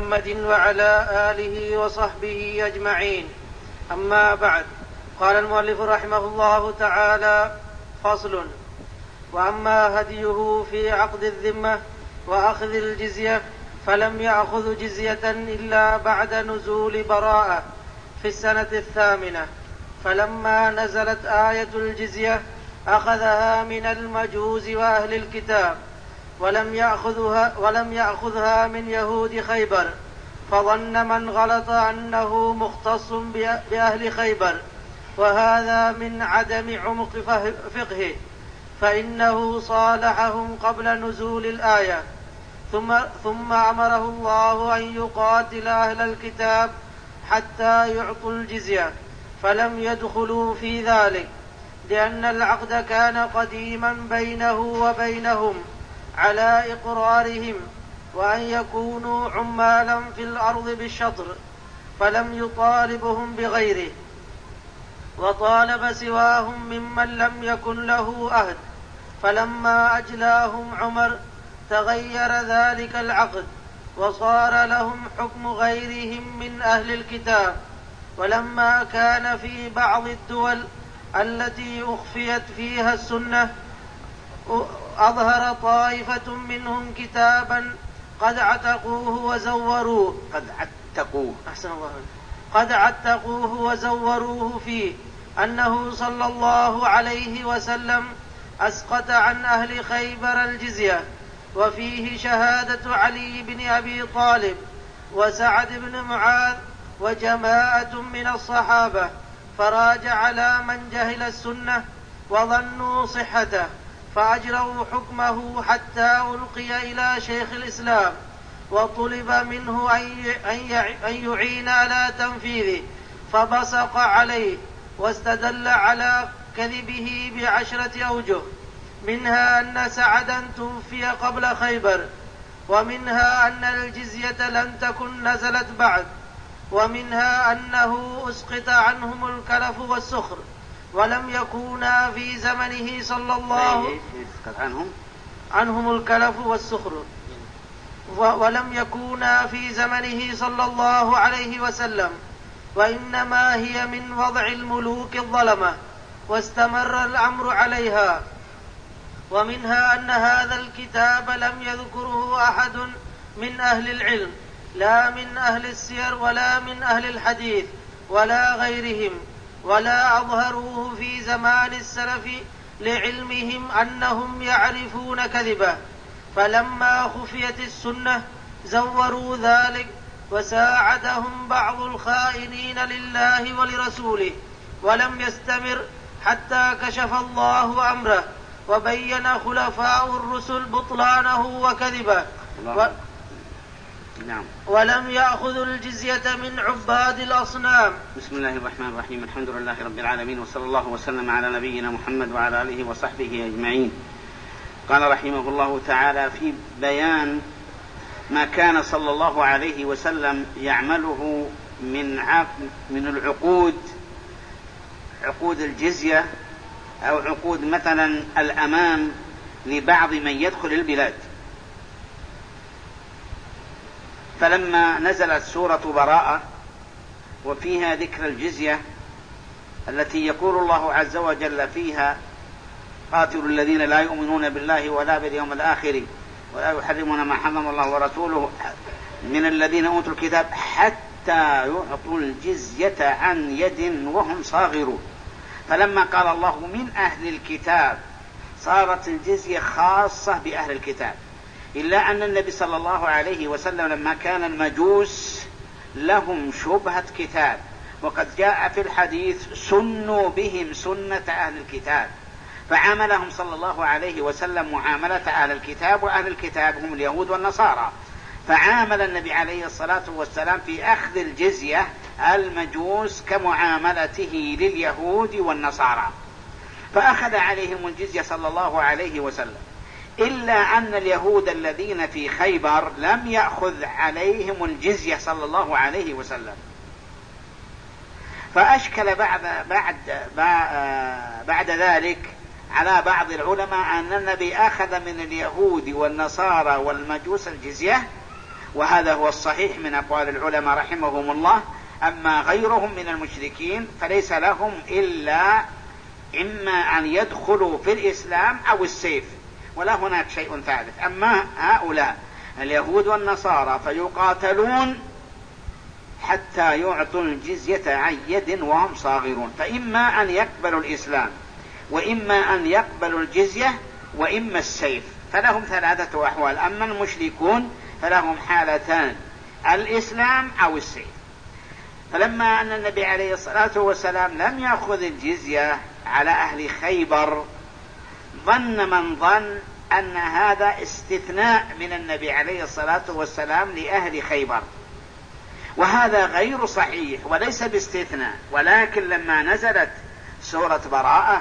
محمد وعلى آله وصحبه أجمعين. أما بعد، قال المؤلف رحمه الله تعالى: فصل. وأما هديه في عقد الذمة وأخذ الجزية فلم يأخذ جزية إلا بعد نزول براءة في السنة 8، فلما نزلت آية الجزية أخذها من المجوس وأهل الكتاب، ولم يأخذها من يهود خيبر، فظن من غلط أنه مختص بأهل خيبر، وهذا من عدم عمق فقهه، فإنه صالحهم قبل نزول الآية، ثم أمره الله أن يقاتل أهل الكتاب حتى يعطوا الجزية، فلم يدخلوا في ذلك، لأن العقد كان قديما بينه وبينهم على إقرارهم وأن يكونوا عمالا في الأرض بالشطر، فلم يطالبهم بغيره، وطالب سواهم ممن لم يكن له أهد. فلما أجلاهم عمر تغير ذلك العقد، وصار لهم حكم غيرهم من أهل الكتاب. ولما كان في بعض الدول التي أخفيت فيها السنة أظهر طائفة منهم كتابا قد عتقوه وزوروه فيه أنه صلى الله عليه وسلم أسقط عن أهل خيبر الجزية، وفيه شهادة علي بن أبي طالب وسعد بن معاذ وجماعة من الصحابة، فراجع على من جهل السنة وظنوا صحته، فأجروا حكمه حتى ألقي إلى شيخ الإسلام، وطلب منه أن يعين على تنفيذه، فبصق عليه، واستدل على كذبه ب10 أوجه، منها أن سعدا توفي قبل خيبر، ومنها أن الجزية لم تكن نزلت بعد، ومنها أنه أسقط عنهم الكلف والسخر، ولم يكونا في زمنه صلى الله عنهم الكلف والسخر، ولم يكونا في زمنه صلى الله عليه وسلم، وإنما هي من وضع الملوك الظلمة، واستمر الأمر عليها. ومنها أن هذا الكتاب لم يذكره أحد من أهل العلم، لا من أهل السير ولا من أهل الحديث ولا غيرهم، ولا أظهروه في زمان السلف لعلمهم أنهم يعرفون كذبه، فلما خفيت السنة زوروا ذلك، وساعدهم بعض الخائنين لله ولرسوله، ولم يستمر حتى كشف الله أمره وبين خلفاء الرسل بطلانه وكذبه، ولم يأخذوا الجزية من عباد الأصنام. بسم الله الرحمن الرحيم. الحمد لله رب العالمين، وصلى الله وسلم على نبينا محمد وعلى آله وصحبه أجمعين. قال رحمه الله تعالى في بيان ما كان صلى الله عليه وسلم يعمله من العقود، عقود الجزية أو عقود مثلا الأمان لبعض من يدخل البلاد. فلما نزلت سورة براءة وفيها ذكر الجزية التي يقول الله عز وجل فيها: قاتلوا الذين لا يؤمنون بالله ولا باليوم الآخر ولا يحرمون ما حرم الله ورسوله من الذين أوتوا الكتاب حتى يعطوا الجزية عن يد وهم صاغرون. فلما قال الله من أهل الكتاب صارت الجزية خاصة بأهل الكتاب، إلا أن النبي صلى الله عليه وسلم لما كان المجوس لهم شبهة كتاب، وقد جاء في الحديث: سنوا بهم سنة أهل الكتاب، فعاملهم صلى الله عليه وسلم معاملة أهل الكتاب، وأهل الكتاب هم اليهود والنصارى، فعامل النبي عليه الصلاة والسلام في أخذ الجزية المجوس كمعاملته لليهود والنصارى، فأخذ عليهم الجزية صلى الله عليه وسلم، إلا أن اليهود الذين في خيبر لم يأخذ عليهم الجزية صلى الله عليه وسلم. فأشكل بعد ذلك على بعض العلماء أن النبي أخذ من اليهود والنصارى والمجوس الجزية، وهذا هو الصحيح من أقوال العلماء رحمهم الله. أما غيرهم من المشركين فليس لهم إلا إما أن يدخلوا في الإسلام أو السيف، ولا هناك شيء ثالث. أما هؤلاء اليهود والنصارى فيقاتلون حتى يعطوا الجزية عن يد وهم صاغرون، فإما أن يقبلوا الإسلام وإما أن يقبلوا الجزية وإما السيف، فلهم ثلاثة أحوال. أما المشركون فلهم حالتان، الإسلام أو السيف. فلما أن النبي عليه الصلاة والسلام لم يأخذ الجزية على أهل خيبر، ظن من ظن أن هذا استثناء من النبي عليه الصلاة والسلام لأهل خيبر، وهذا غير صحيح وليس باستثناء. ولكن لما نزلت سورة براءة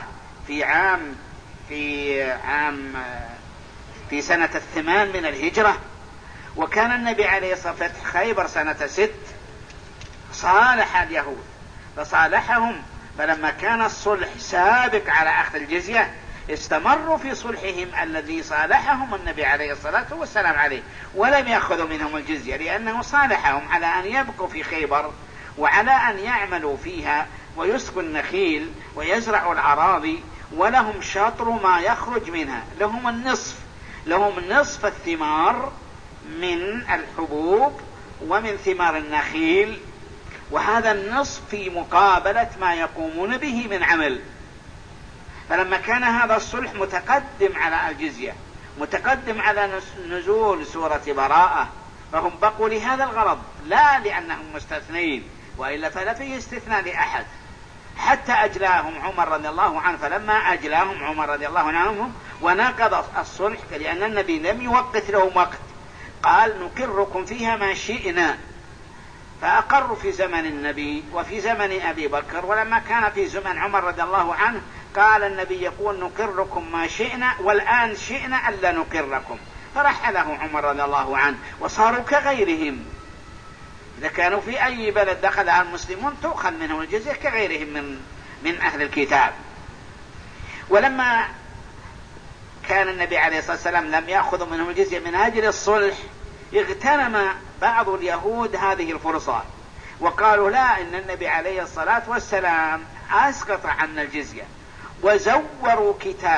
في سنة 8 من الهجرة، وكان النبي عليه الصلاة والسلام فتح خيبر سنة 6، صالح اليهود فصالحهم، فلما كان الصلح سابق على أخذ الجزية استمروا في صلحهم الذي صالحهم النبي عليه الصلاة والسلام عليه، ولم يأخذوا منهم الجزية، لأنه صالحهم على أن يبقوا في خيبر وعلى أن يعملوا فيها ويسقوا النخيل ويزرعوا الأراضي، ولهم شطر ما يخرج منها، لهم نصف الثمار من الحبوب ومن ثمار النخيل، وهذا النصف في مقابلة ما يقومون به من عمل. فلما كان هذا الصلح متقدم على الجزية، متقدم على نزول سورة براءة، فهم بقوا لهذا الغرض، لا لأنهم مستثنين، وإلا فلا فيه استثناء لأحد، حتى أجلاهم عمر رضي الله عنه. فلما أجلاهم عمر رضي الله عنهم ونقض الصلح، لأن النبي لم يوقت لهم وقت، قال نقركم فيها ما شئنا، فأقروا في زمن النبي وفي زمن أبي بكر. ولما كان في زمن عمر رضي الله عنه قال النبي يقول نقركم ما شئنا، والآن شئنا ألا نقركم، فرحله عمر رضي الله عنه، وصاروا كغيرهم. إذا كانوا في أي بلد دخلها المسلمون تؤخذ منهم الجزية كغيرهم من أهل الكتاب. ولما كان النبي عليه الصلاة والسلام لم يأخذ منهم الجزية من أجل الصلح، اغتنم بعض اليهود هذه الفرصة وقالوا لا، إن النبي عليه الصلاة والسلام أسقط عنا الجزية، وزوروا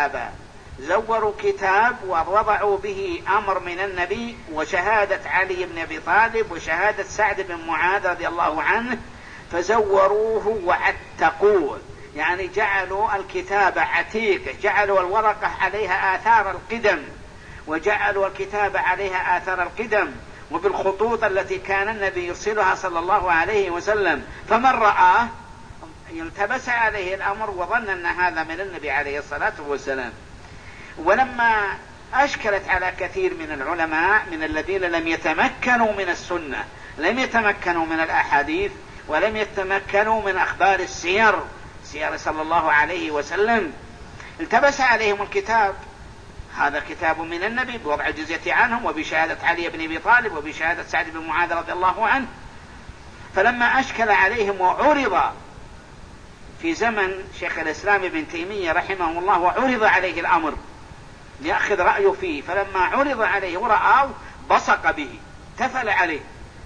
كتاب ووضعوا به أمر من النبي وشهادة علي بن أبي طالب وشهادة سعد بن معاذ رضي الله عنه، فزوروه وعتقوه، يعني جعلوا الكتاب عتيق، جعلوا الورقة عليها آثار القدم، وجعلوا الكتاب عليها آثار القدم وبالخطوط التي كان النبي يرسلها صلى الله عليه وسلم. فمن رآه يلتبس عليه الأمر وظن أن هذا من النبي عليه الصلاة والسلام. ولما أشكلت على كثير من العلماء من الذين لم يتمكنوا من السنة، لم يتمكنوا من الأحاديث، ولم يتمكنوا من أخبار السير صلى الله عليه وسلم، التبس عليهم الكتاب، هذا كتاب من النبي بوضع الجزية عنهم وبشهادة علي بن أبي طالب وبشهادة سعد بن معاذ رضي الله عنه. فلما أشكل عليهم وعرض في زمن شيخ الإسلام ابن تيمية رحمه الله، وعرض عليه الأمر ليأخذ رأيه فيه، فلما عرض عليه ورآه بصق به، تفل عليه،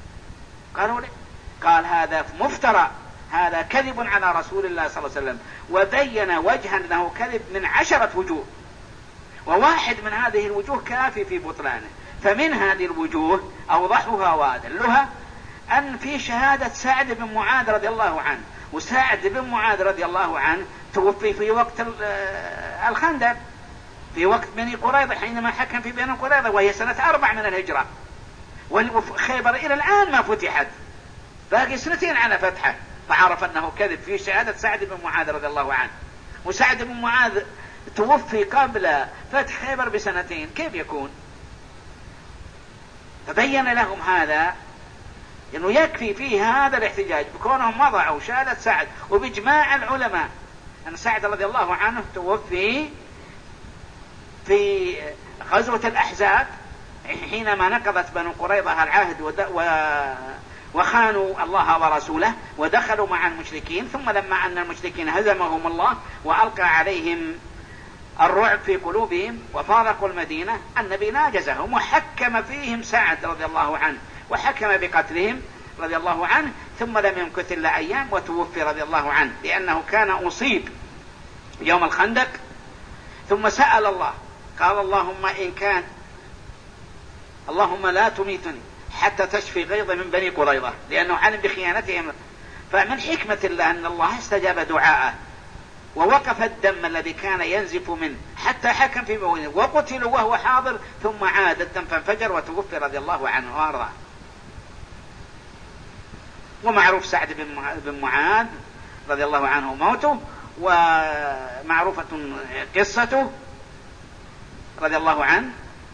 قال هذا مفترى، هذا كذب على رسول الله صلى الله عليه وسلم، وبين وجها أنه كذب من 10 وجوه، وواحد من هذه الوجوه كافي في بطلانه. فمن هذه الوجوه أوضحها وأدلها أن في شهادة سعد بن معاذ رضي الله عنه، وسعد بن معاذ رضي الله عنه توفي في وقت الخندق، في وقت بني قريظة، حينما حكم في بني قريظة، وهي سنة 4 من الهجرة، وخيبر إلى الآن ما فتحت، باقي 2 على فتحه، فعرف أنه كذب في شهادة سعد بن معاذ رضي الله عنه. وسعد بن معاذ توفي قبل فتح خيبر ب2 كيف يكون؟ فبين لهم هذا إنه يكفي فيه هذا الاحتجاج بكونهم وضعوا شهادة سعد، وبإجماع العلماء أن سعد رضي الله عنه توفي في غزوة الأحزاب حينما نقضت بنو قريظة العهد وخانوا الله ورسوله ودخلوا مع المشركين، ثم لما أن المشركين هزمهم الله وألقى عليهم الرعب في قلوبهم وفارقوا المدينة، النبي ناجزهم وحكم فيهم سعد رضي الله عنه، وحكم بقتلهم رضي الله عنه، ثم لم يمكث إلا أيام وتوفي رضي الله عنه، لأنه كان أصيب يوم الخندق. ثم سأل الله قال اللهم إن كان اللهم لا تميتني حتى تشفي غيظ من بني قريظة، لأنه علم بخيانتهم. فمن حكمة الله أن الله استجاب دعاءه ووقف الدم الذي كان ينزف منه حتى حكم في موته، وقتلوا وهو حاضر، ثم عاد الدم فانفجر وتوفي رضي الله عنه وارضاه. ومعروف سعد بن معاذ رضي الله عنه موته، ومعروفة قصته رضي الله عنه،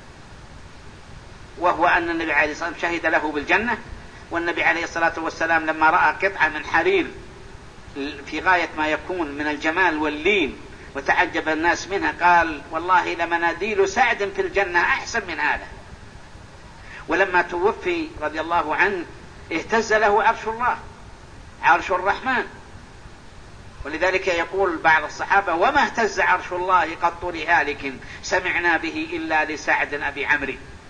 وهو أن النبي عليه الصلاة والسلام شهد له بالجنة. والنبي عليه الصلاة والسلام لما رأى قطعة من حرير في غاية ما يكون من الجمال واللين وتعجب الناس منها قال والله لمناديل سعد في الجنة أحسن من هذا. ولما توفي رضي الله عنه اهتز له عرش الله، عرش الرحمن. ولذلك يقول بعض الصحابة وما اهتز عرش الله قط لهالك سمعنا به إلا لسعد أبي عمرو.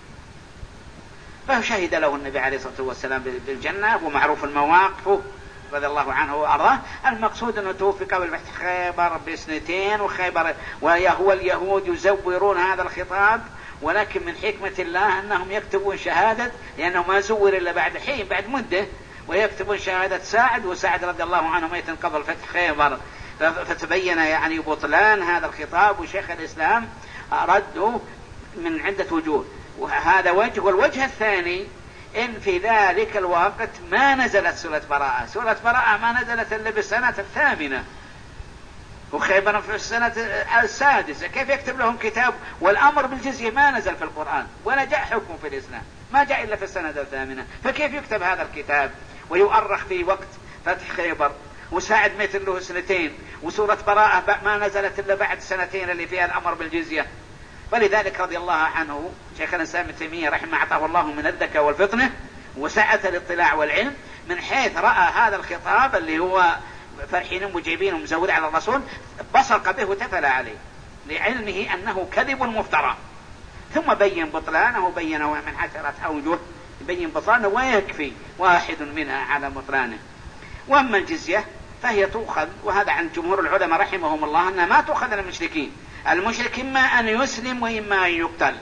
فشهد له النبي عليه الصلاة والسلام بالجنة، ومعروف المواقف رضي الله عنه وأرضاه. المقصود أنه توفي قبل فتح خيبر ب2 وخيبر، وهو اليهود يزورون هذا الخطاب، ولكن من حكمة الله أنهم يكتبون شهادة، لأنه ما زور إلا بعد حين بعد مدة، ويكتبون شهادة سعد، وسعد رضي الله عنه ميت قبل فتح خيبر. فتبين يعني بطلان هذا الخطاب، وشيخ الإسلام رده من عدة وجوه، وهذا وجه. والوجه الثاني إن في ذلك الوقت ما نزلت سورة براءة. سورة براءة ما نزلت إلا بالسنة 8، وخيبر في السنة 6. كيف يكتب لهم كتاب والأمر بالجزية ما نزل في القرآن ولا جاء حكم في الإسلام، ما جاء إلا في السنة 8. فكيف يكتب هذا الكتاب ويؤرخ في وقت فتح خيبر وساعد ميت له 2، وسورة براءة ما نزلت إلا بعد 2 اللي فيها الأمر بالجزية؟ ولذلك رضي الله عنه شيخ الإسلام ابن تيمية رحمه أعطاه الله من الذكاء والفطنة وسعة الاطلاع والعلم، من حيث رأى هذا الخطاب اللي هو فرحين مجيبين ومزور على الرسول بصق به وتفل عليه لعلمه أنه كذب مفترى، ثم بين بطلانه، بينه من 10 أوجه، يبين بطلانه ويكفي واحد منها على بطلانه. وأما الجزية فهي تؤخذ، وهذا عن جمهور العلماء رحمهم الله أنها ما تؤخذ المشركين. المشرك إما أن يسلم وإما أن يقتل،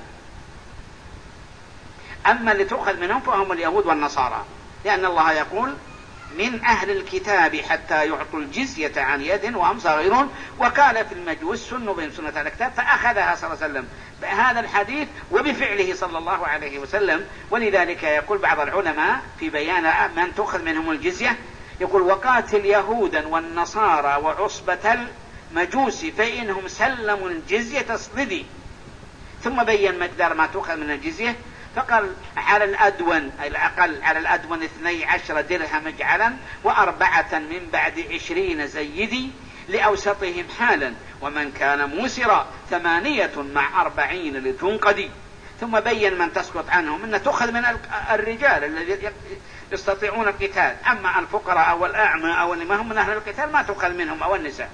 أما اللي تؤخذ منهم فهم اليهود والنصارى، لأن الله يقول من أهل الكتاب حتى يعطوا الجزية عن يد وهم صاغرون، وقال في المجوس سنوا بهم سنة الكتاب، فأخذها صلى الله عليه وسلم بهذا الحديث وبفعله صلى الله عليه وسلم. ولذلك يقول بعض العلماء في بيان من تؤخذ منهم الجزية، يقول وقاتل يهودا والنصارى وعصبة المجوس فإنهم سلموا الجزية اصطدي. ثم بين مقدار ما تؤخذ من الجزية، فقال على الأدون أي الأقل على الأدون 12 درهم اجعلا، و4 من بعد 20 زيدي لأوسطهم حالا، ومن كان موسرا 8 مع 40 لتنقدي. ثم بين من تسقط عنهم أن تؤخذ من الرجال الذين يستطيعون القتال، أما الفقراء أو الأعمى أو اللي ما هم من أهل القتال ما تؤخذ منهم أو النساء.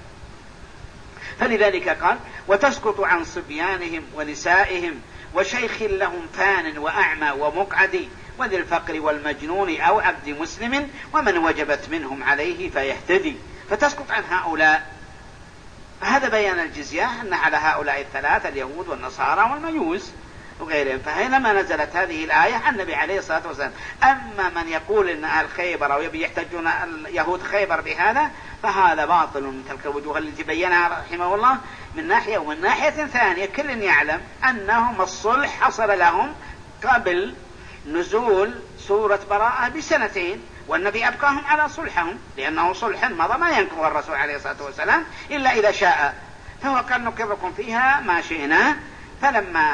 فلذلك قال وتسقط عن صبيانهم ونسائهم وشيخ لهم فان وأعمى ومقعد وذي الفقر والمجنون أو عبد مسلم ومن وجبت منهم عليه فيهتدي. فتسقط عن هؤلاء. فهذا بيان الجزية أن على هؤلاء الثلاثة اليهود والنصارى والمجوس وغيرهم. فحينما نزلت هذه الآية عن النبي عليه الصلاة والسلام. أما من يقول إن أهل خيبر أو يبي يحتجون اليهود خيبر بهذا فهذا باطل من تلك الوجوه التي بينها رحمه الله من ناحية، ومن ناحية ثانية كل يعلم أنهم الصلح حصل لهم قبل نزول سورة براءة ب2، والنبي أبقاهم على صلحهم، لأنه صلح مضى ما ينكره الرسول عليه الصلاة والسلام إلا إذا شاء، فهو قال نقركم فيها ما شئنا. فلما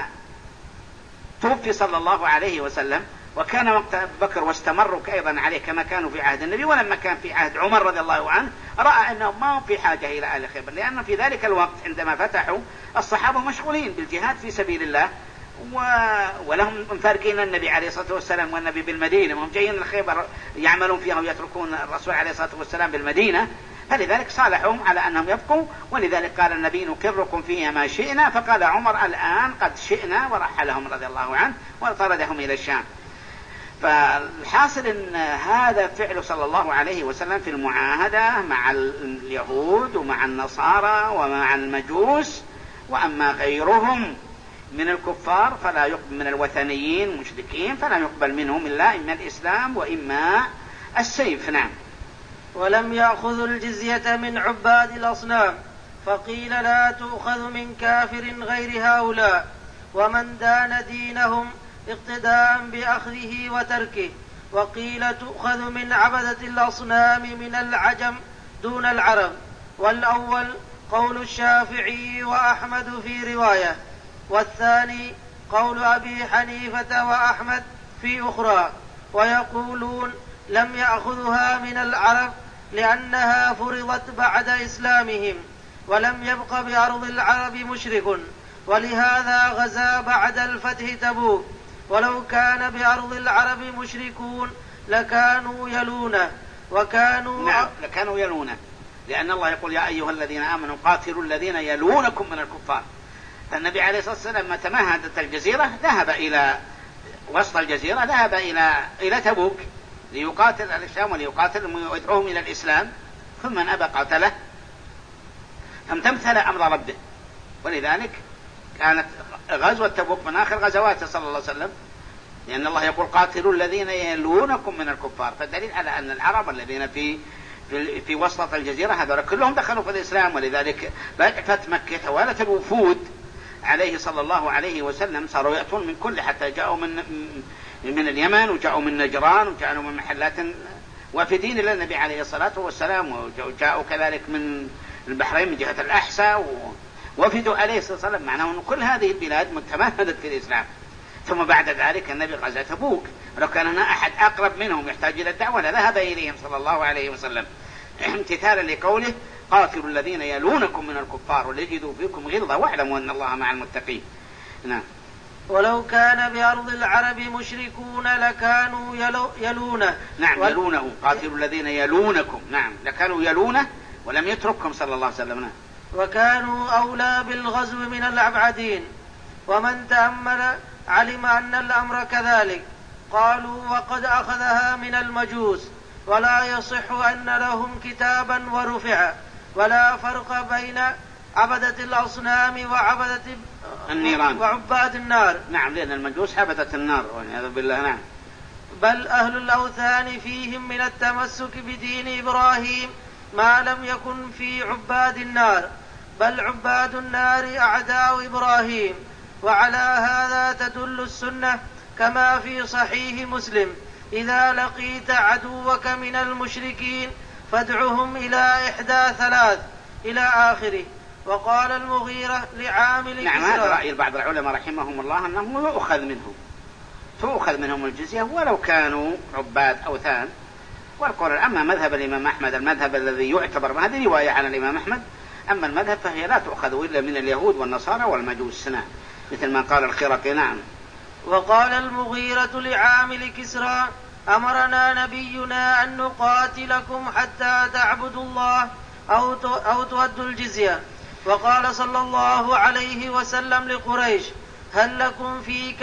توفي صلى الله عليه وسلم وكان وقت أبي بكر واستمروا أيضا عليه كما كانوا في عهد النبي، ولما كان في عهد عمر رضي الله عنه رأى أنهم ما في حاجة إلى أهل خيبر، لأنه في ذلك الوقت عندما فتحوا الصحابة مشغولين بالجهاد في سبيل الله ولهم مفارقين النبي عليه الصلاة والسلام والنبي بالمدينة، وهم جايين الخيبر يعملون فيها ويتركون الرسول عليه الصلاة والسلام بالمدينة، فلذلك صالحهم على أنهم يبقوا. ولذلك قال النبي نقركم فيها ما شئنا، فقال عمر الآن قد شئنا ورحلهم رضي الله عنه وطردهم إلى الشام. فالحاصل أن هذا فعل صلى الله عليه وسلم في المعاهدة مع اليهود ومع النصارى ومع المجوس. وأما غيرهم من الكفار فلا يقبل، من الوثنيين المشركين فلا يقبل منهم إلا إما الإسلام وإما السيف. نعم. ولم يأخذوا الجزية من عباد الأصنام، فقيل لا تؤخذ من كافر غير هؤلاء، ومن دان دينهم اقتداء بأخذه وتركه. وقيل تؤخذ من عبدة الأصنام من العجم دون العرب. والأول قول الشافعي وأحمد في رواية، والثاني قول أبي حنيفة وأحمد في أخرى. ويقولون لم يأخذها من العرب لأنها فرضت بعد إسلامهم، ولم يبق بأرض العرب مشرك، ولهذا غزا بعد الفتح تبوك. ولو كان بأرض العرب مشركون لكانوا يلونه وكانوا نعم لكانوا يلونه، لأن الله يقول يا أيها الذين آمنوا قاتلوا الذين يلونكم من الكفار. فالنبي عليه الصلاة والسلام لما تمهدت الجزيرة ذهب إلى وسط الجزيرة، ذهب إلى تبوك ليقاتل الشام وليقاتل ويدعوهم إلى الإسلام، ثم من أبى قاتله، فامتثل أمر ربه. ولذلك كانت غزوة تبوك من آخر غزواته صلى الله عليه وسلم، لأن الله يقول قاتلوا الذين يلونكم من الكفار، فالدليل على أن العرب الذين في وسط الجزيرة هذول كلهم دخلوا في الإسلام. ولذلك بعد مكة توالت الوفود عليه صلى الله عليه وسلم، صاروا يأتون من كل، حتى جاءوا من اليمن، وجاءوا من نجران، وجاءوا من محلات وافدين إلى النبي عليه الصلاة والسلام، وجاءوا كذلك من البحرين من جهة الأحساء وفدوا عليه الصلاة والسلام. معناه أن كل هذه البلاد متمهدت في الإسلام. ثم بعد ذلك النبي غزا تبوك، ولو كان هنا أحد أقرب منهم يحتاج إلى الدعوة لذهب إليهم صلى الله عليه وسلم، امتثالا لقوله قاتلوا الذين يلونكم من الكفار وليجدوا فيكم غلظة واعلموا أن الله مع المتقين. نعم. ولو كان بأرض العرب مشركون لكانوا يلونه. نعم يلونه، قاتلوا الذين يلونكم. نعم لكانوا يلونه ولم يتركهم صلى الله عليه وسلم. نعم. وكانوا أولى بالغزو من الأبعدين، ومن تأمل علم أن الأمر كذلك. قالوا وقد أخذها من المجوس، ولا يصح أن لهم كتابا ورفع، ولا فرق بين عبدة الأصنام وعبدة النيران وعباد النار. نعم لأن المجوس عبدة النار والعياذ بالله. نعم. بل أهل الأوثان فيهم من التمسك بدين إبراهيم ما لم يكن في عباد النار، بل عباد النار أعداء إبراهيم. وعلى هذا تدل السنة كما في صحيح مسلم: إذا لقيت عدوك من المشركين فادعهم إلى إحدى ثلاث إلى آخره. وقال المغيرة لعامل نعم هذا رأي بعض العلماء رحمهم الله أنه تؤخذ منهم الجزية ولو كانوا عباد أوثان. والقول أما مذهب الإمام أحمد، المذهب الذي يعتبر، هذه رواية عن الإمام أحمد، أما المذهب فهي لا تؤخذ إلا من اليهود والنصارى والمجوس، مثل ما قال الخرقي. نعم. وقال المغيرة لعامل كسرى: أمرنا نبينا أن نقاتلكم حتى تعبدوا الله أو تؤدوا الجزية. وقال صلى الله عليه وسلم لقريش: هل لكم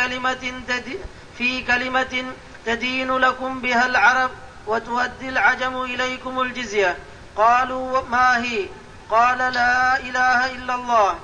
في كلمة تدين لكم بها العرب وتؤدي العجم إليكم الجزية؟ قالوا ما هي؟ قال لا إله إلا الله.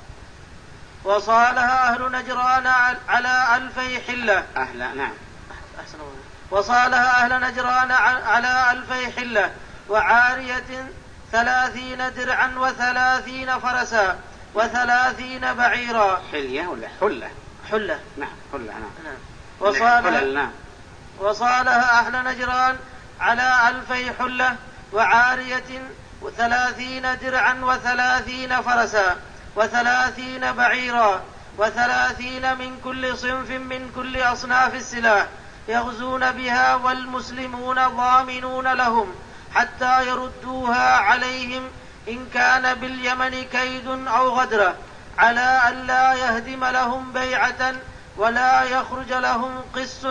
وصالها أهل نجران على 2000 حلة. نعم. وصالها أهل نجران على 2000 حلة وعارية 30 درعا و30 فرسا و30 بعيرا. حلية ولا حلة؟ حلة. نعم حلة. نعم. وصالها أهل نجران على 2000 حلة وعارية 30 درعا و30 فرسا و30 بعيرا و30 من كل صنف من كل أصناف السلاح يغزون بها، والمسلمون ضامنون لهم حتى يردوها عليهم إن كان باليمن كيد أو غدرة، على أن لا يهدم لهم بيعة ولا يخرج لهم قس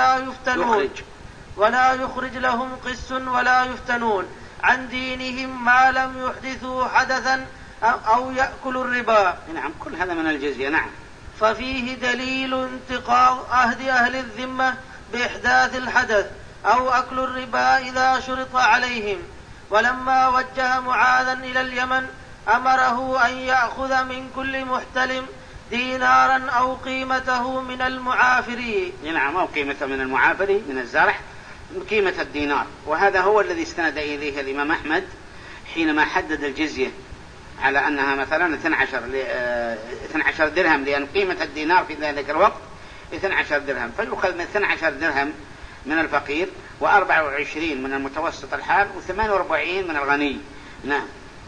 ولا يفتنون عن دينهم ما لم يحدثوا حدثا أو يأكلوا الربا. نعم كل هذا من الجزية. نعم. ففيه دليل انتقاض عهد أهل الذمة بإحداث الحدث أو أكل الربا إذا شرط عليهم. ولما وجه معاذا إلى اليمن أمره أن يأخذ من كل محتلم دينارا أو قيمته من المعافري. نعم، أو قيمته من المعافري من الزرع قيمة الدينار. وهذا هو الذي استند إليه الإمام أحمد حينما حدد الجزية على أنها مثلا 12 درهم، لأن قيمة الدينار في ذلك الوقت 12 درهم، فيؤخذ من 12 درهم من الفقير، و24 من المتوسط الحال، و48 من الغني. نعم.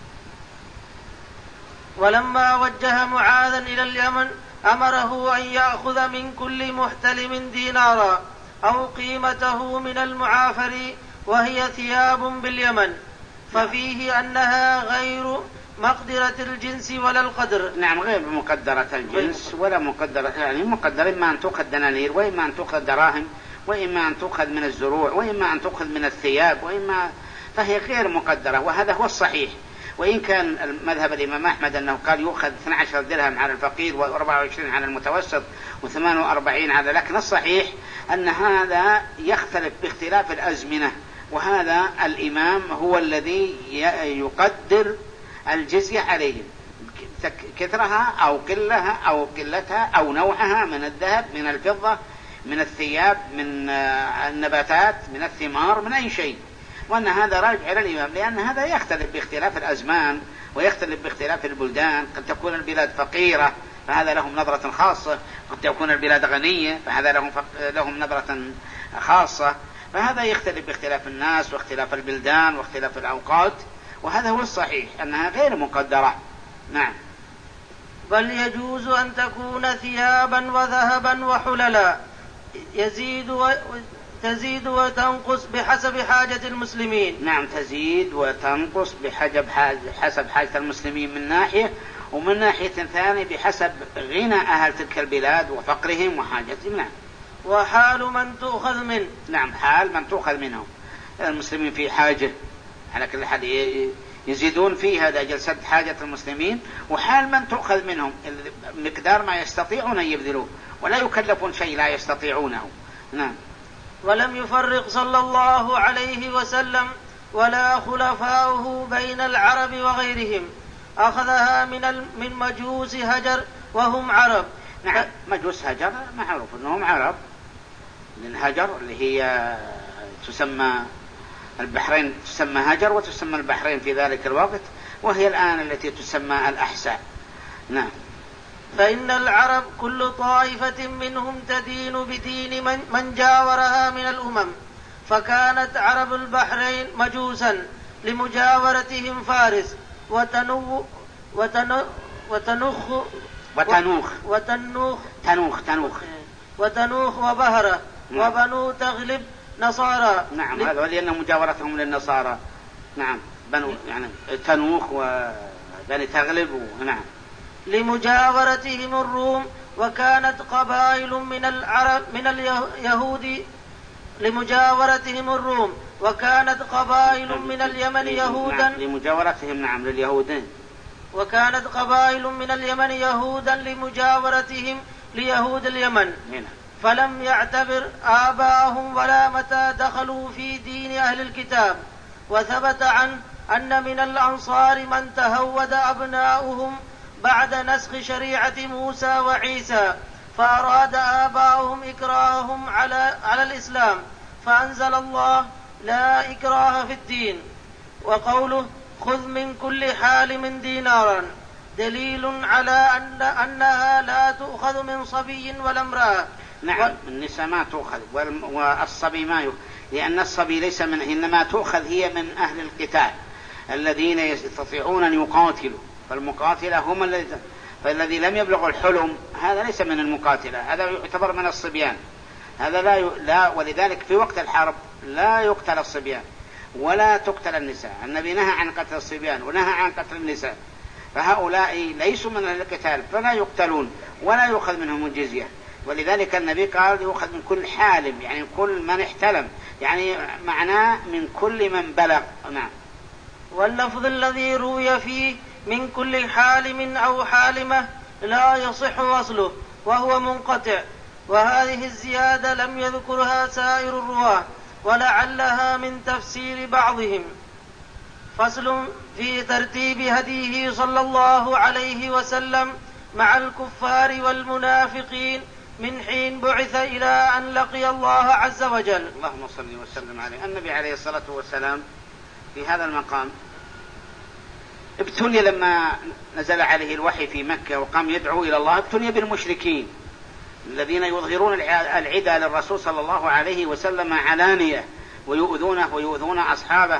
ولما وجه معاذا إلى اليمن أمره أن يأخذ من كل محتلم دينارا أو قيمته من المعافري، وهي ثياب باليمن، ففيه أنها غير مقدرة الجنس ولا القدر. نعم، غير مقدرة الجنس ولا مقدرة، يعني مقدر إما أن تؤخذ دنانير، وإما أن تؤخذ دراهم، وإما أن تؤخذ من الزروع، وإما أن تؤخذ من الثياب، فهي غير مقدرة. وهذا هو الصحيح. وإن كان مذهب الإمام أحمد أنه قال يؤخذ 12 درهم على الفقير، و24 على المتوسط، و48 على، لكن الصحيح أن هذا يختلف باختلاف الأزمنة. وهذا الإمام هو الذي يقدر الجزية عليهم، كثرها أو قلتها أو نوعها من الذهب، من الفضة، من الثياب، من النباتات، من الثمار، من أي شيء. وأن هذا راجع إلى الإمام، لأن هذا يختلف باختلاف الأزمان ويختلف باختلاف البلدان. قد تكون البلاد فقيرة فهذا لهم نظرة خاصة، قد تكون البلاد غنية فهذا لهم نظرة خاصة. فهذا يختلف باختلاف الناس واختلاف البلدان واختلاف الأوقات. وهذا هو الصحيح أنها غير مقدرة. نعم. بل يجوز أن تكون ثيابا وذهبا وحللا، تزيد وتنقص بحسب حاجة المسلمين. نعم، تزيد وتنقص بحسب حاجة المسلمين من ناحية، ومن ناحية ثانية بحسب غنى أهل تلك البلاد وفقرهم وحاجتهم. نعم. وحال من تؤخذ منه. نعم، حال من تؤخذ منهم. المسلمين في حاجة على كل حال يزيدون فيه، هذا جلسة حاجة المسلمين. وحال من تؤخذ منهم مقدار ما يستطيعون أن يبذلوه، ولا يكلفون شيء لا يستطيعونه. نعم. ولم يفرق صلى الله عليه وسلم ولا خلفاؤه بين العرب وغيرهم، أخذها من مجوس هجر وهم عرب. نعم، مجوس هجر معروف أنهم عرب، لأن هجر اللي هي تسمى البحرين، تسمى هجر وتسمى البحرين في ذلك الوقت، وهي الآن التي تسمى الأحساء. نعم. فإن العرب كل طائفة منهم تدين بدين من جاورها من الأمم، فكانت عرب البحرين مجوسا لمجاورتهم فارس وتنوخ وبهرة. نعم. وبنو تغلب نصارى. نعم، هذا لأن مجاورتهم للنصارى. نعم، بنو يعني تنوخ وبني تغلب. نعم. لمجاورتهم الروم، وكانت قبائل من العرب من اليهود لمجاورتهم الروم، وكانت قبائل من اليمن يهودا لمجاورتهم. نعم، لليهود. وكانت قبائل من اليمن يهودا لمجاورتهم ليهود اليمن. هنا. فلم يعتبر آباءهم ولا متى دخلوا في دين أهل الكتاب. وثبت عنه أن من الأنصار من تهود أبناؤهم بعد نسخ شريعة موسى وعيسى، فأراد آباؤهم إكراههم على الإسلام، فأنزل الله لا إكراه في الدين. وقوله خذ من كل حالم دينارا دليل على أنها لا تؤخذ من صبي ولا امرأة. نعم، النساء ما تؤخذ، والصبي ما يؤخذ، لأن الصبي ليس من، إنما تؤخذ هي من أهل القتال الذين يستطيعون أن يقاتلوا، فالمقاتلة هم فالذي لم يبلغ الحلم هذا ليس من المقاتلة، هذا يعتبر من الصبيان. هذا لا ولذلك في وقت الحرب لا يقتل الصبيان ولا تقتل النساء. النبي نهى عن قتل الصبيان ونهى عن قتل النساء، فهؤلاء ليسوا من أهل القتال فلا يقتلون ولا يؤخذ منهم الجزية. ولذلك النبي قال يؤخذ من كل حالم، يعني كل من احتلم، يعني معناه من كل من بلغ. نعم. واللفظ الذي روي فيه من كل حالم أو حالمة لا يصح وصله وهو منقطع، وهذه الزيادة لم يذكرها سائر الرواة ولعلها من تفسير بعضهم. فصل في ترتيب هديه صلى الله عليه وسلم مع الكفار والمنافقين من حين بعث إلى أن لقي الله عز وجل. اللهم صل وسلم عليه. النبي عليه الصلاة والسلام في هذا المقام ابتلي لما نزل عليه الوحي في مكة وقام يدعو إلى الله، ابتلي بالمشركين الذين يظهرون العدى للرسول صلى الله عليه وسلم علانية ويؤذونه ويؤذون أصحابه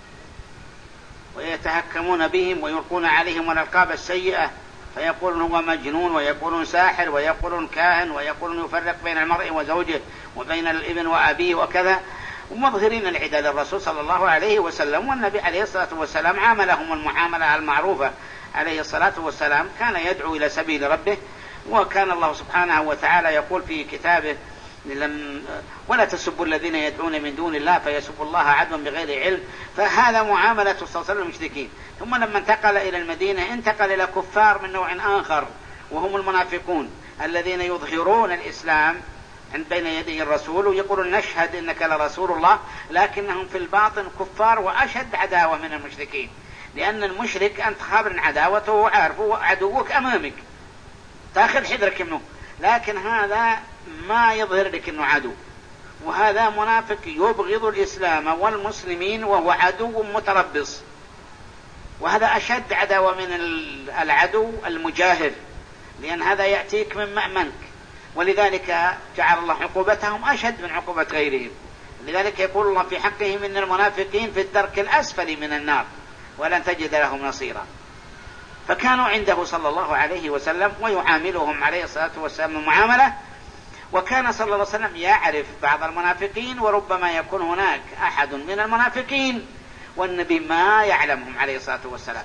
ويتهكمون بهم ويلقون عليهم الألقاب السيئة، فيقولون هو مجنون ويقولون ساحر ويقولون كاهن ويقولون يفرق بين المرء وزوجه وبين الابن وأبيه وكذا، ومظهرين العدى للرسول صلى الله عليه وسلم. والنبي عليه الصلاة والسلام عاملهم المعاملة المعروفة عليه الصلاة والسلام، كان يدعو إلى سبيل ربه. وكان الله سبحانه وتعالى يقول في كتابه ولا تسبوا الذين يدعون من دون الله فيسبوا الله عدوا بغير علم. فهذا معاملة صلى الله عليه وسلم المشركين. ثم لما انتقل إلى المدينة انتقل إلى كفار من نوع آخر وهم المنافقون الذين يظهرون الإسلام بين يدي الرسول ويقولون نشهد إنك لرسول الله، لكنهم في الباطن كفار وأشد عداوة من المشركين، لأن المشرك أنت خابر عداوته وعارفه عدوك أمامك تأخذ حذرك منه، لكن هذا ما يظهر لك أنه عدو، وهذا منافق يبغض الإسلام والمسلمين وهو عدو متربص، وهذا أشد عداوة من العدو المجاهر، لأن هذا يأتيك من مأمنك. ولذلك جعل الله عقوبتهم أشد من عقوبة غيرهم. لذلك يقول الله في حقهم إن المنافقين في الدرك الأسفل من النار ولن تجد لهم نصيرا. فكانوا عنده صلى الله عليه وسلم ويعاملهم عليه الصلاة والسلام المعاملة. وكان صلى الله عليه وسلم يعرف بعض المنافقين، وربما يكون هناك أحد من المنافقين والنبي ما يعلمهم عليه الصلاة والسلام،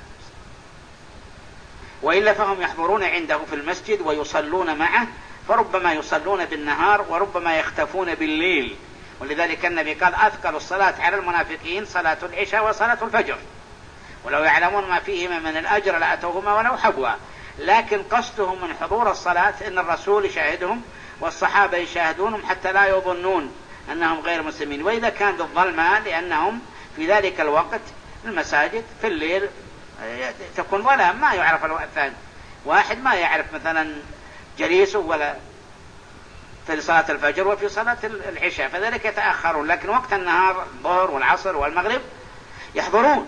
وإلا فهم يحضرون عنده في المسجد ويصلون معه، فربما يصلون بالنهار وربما يختفون بالليل. ولذلك النبي قال أثقل الصلاة على المنافقين صلاة العشاء وصلاة الفجر، ولو يعلمون ما فيهما من الأجر لأتوهما ولو حبوا. لكن قصدهم من حضور الصلاة إن الرسول يشاهدهم والصحابة يشاهدونهم حتى لا يظنون أنهم غير مسلمين. وإذا كان بالظلمة لأنهم في ذلك الوقت المساجد في الليل تكون ظلام ما يعرف الثاني، واحد ما يعرف مثلا جليسه ولا في صلاة الفجر وفي صلاة العشاء، فذلك يتأخرون. لكن وقت النهار الظهر والعصر والمغرب يحضرون.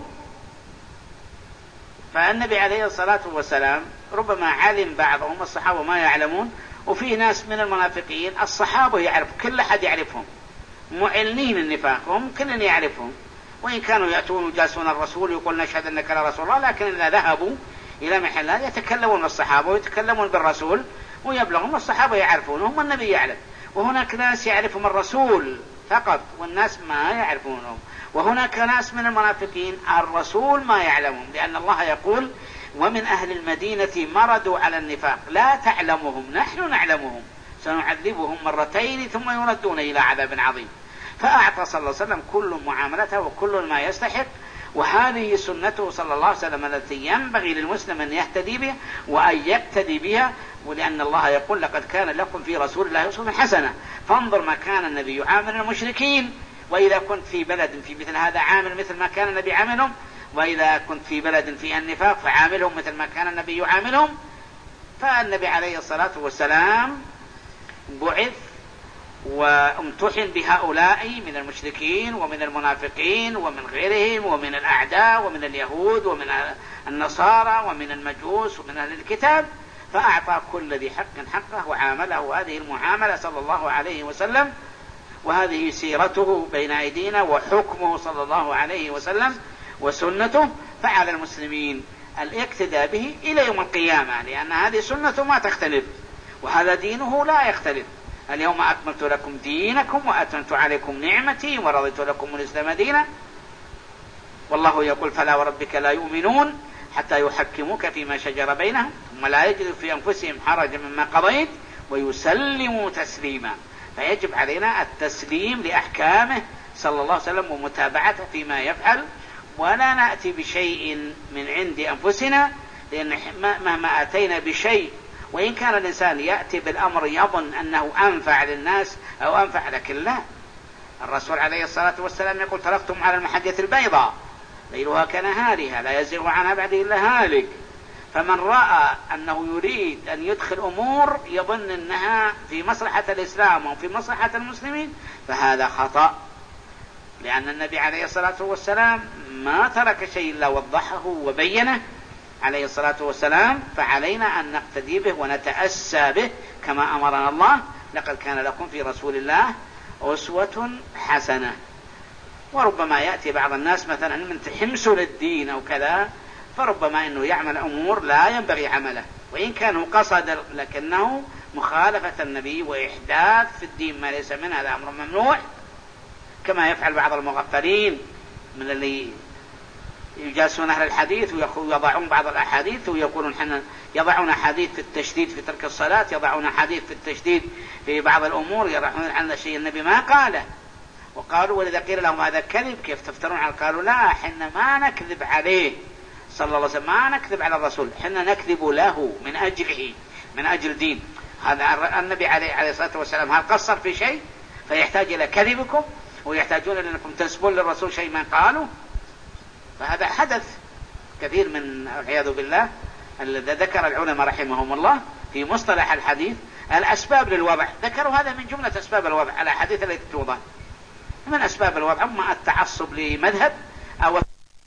فالنبي عليه الصلاة والسلام ربما علم بعضهم الصحابة ما يعلمون، وفي ناس من المنافقين الصحابة يعرف كل أحد يعرفهم معلنين النفاق وهم كلن يعرفهم، وإن كانوا يأتون وجالسون الرسول يقول نشهد أنك لرسول الله، لكن إذا ذهبوا إلى محلات يتكلمون الصحابة ويتكلمون بالرسول ويبلغون الصحابة يعرفونهم والنبي يعلم. وهناك ناس يعرفهم الرسول فقط والناس ما يعرفونهم، وهناك ناس من المنافقين الرسول ما يعلمهم، لأن الله يقول ومن أهل المدينة مردوا على النفاق لا تعلمهم نحن نعلمهم سنعذبهم مرتين ثم يردون إلى عذاب عظيم. فأعطى صلى الله عليه وسلم كل معاملته وكل ما يستحق، وهذه سنته صلى الله عليه وسلم التي ينبغي للمسلم أن يهتدي بها وأن يقتدي بها. ولأن الله يقول لقد كان لكم في رسول الله أسوة حسنة. فانظر ما كان النبي يعامل المشركين، وإذا كنت في بلد في مثل هذا عامل مثل ما كان النبي عاملهم، وإذا كنت في بلد في النفاق فعاملهم مثل ما كان النبي يعاملهم. فالنبي عليه الصلاة والسلام بعث وامتحن بهؤلاء من المشركين ومن المنافقين ومن غيرهم ومن الأعداء ومن اليهود ومن النصارى ومن المجوس ومن أهل الكتاب، فأعطى كل ذي حق حقه وعامله هذه المعاملة صلى الله عليه وسلم. وهذه سيرته بين أيدينا وحكمه صلى الله عليه وسلم وسنته، فعلى المسلمين الاقتداء به إلى يوم القيامة، لأن هذه سنته ما تختلف وهذا دينه لا يختلف. اليوم أكملت لكم دينكم وأتممت عليكم نعمتي ورضيت لكم الإسلام دينا. والله يقول فلا وربك لا يؤمنون حتى يحكموك فيما شجر بينهم ثم لا يجدوا في أنفسهم حرجا مما قضيت ويسلموا تسليما. فيجب علينا التسليم لأحكامه صلى الله عليه وسلم ومتابعته فيما يفعل، ولا نأتي بشيء من عند أنفسنا، لأن مهما أتينا بشيء وإن كان الإنسان يأتي بالأمر يظن أنه أنفع للناس أو أنفع، لكن لا. الرسول عليه الصلاة والسلام يقول: تركتم على المحجة البيضاء ليلها كنهارها لا يزيغ عنها بعد إلا هالك. فمن رأى أنه يريد أن يدخل أمور يظن أنها في مصلحة الإسلام أو في مصلحة المسلمين فهذا خطأ، لأن النبي عليه الصلاة والسلام ما ترك شيء إلا وضحه وبينه عليه الصلاة والسلام، فعلينا أن نقتدي به ونتأسى به كما أمرنا الله: لقد كان لكم في رسول الله أسوة حسنة. وربما يأتي بعض الناس مثلا من حمس للدين أو كذا، فربما أنه يعمل أمور لا ينبغي عمله، وإن كان قصد لكنه مخالفة النبي وإحداث في الدين ما ليس منه، هذا أمر ممنوع، كما يفعل بعض المغفلين من اللي يجالسون أهل الحديث ويضعون بعض الأحاديث ويقولون حنا يضعون حديث في التشديد في ترك الصلاة، يضعون حديث في التشديد في بعض الأمور، يضعون عن شيء النبي ما قاله. وقالوا: وإذا قيل لهم هذا كذب كيف تفترون على؟ قالوا: لا، حنا ما نكذب عليه صلى الله عليه وسلم، ما نكذب على الرسول، حنا نكذب له من أجله، من أجل دين. هذا النبي عليه الصلاة والسلام هل قصر في شيء فيحتاج إلى كذبكم ويحتاجون إلى أنكم تنسبون للرسول شيء ما قالوا؟ فهذا حدث كثير من العياذ بالله. الذي ذكر العلماء رحمهم الله في مصطلح الحديث الأسباب للوضع، ذكروا هذا من جملة أسباب الوضع على حديث التي توضع. من أسباب الوضع أما التعصب لمذهب أو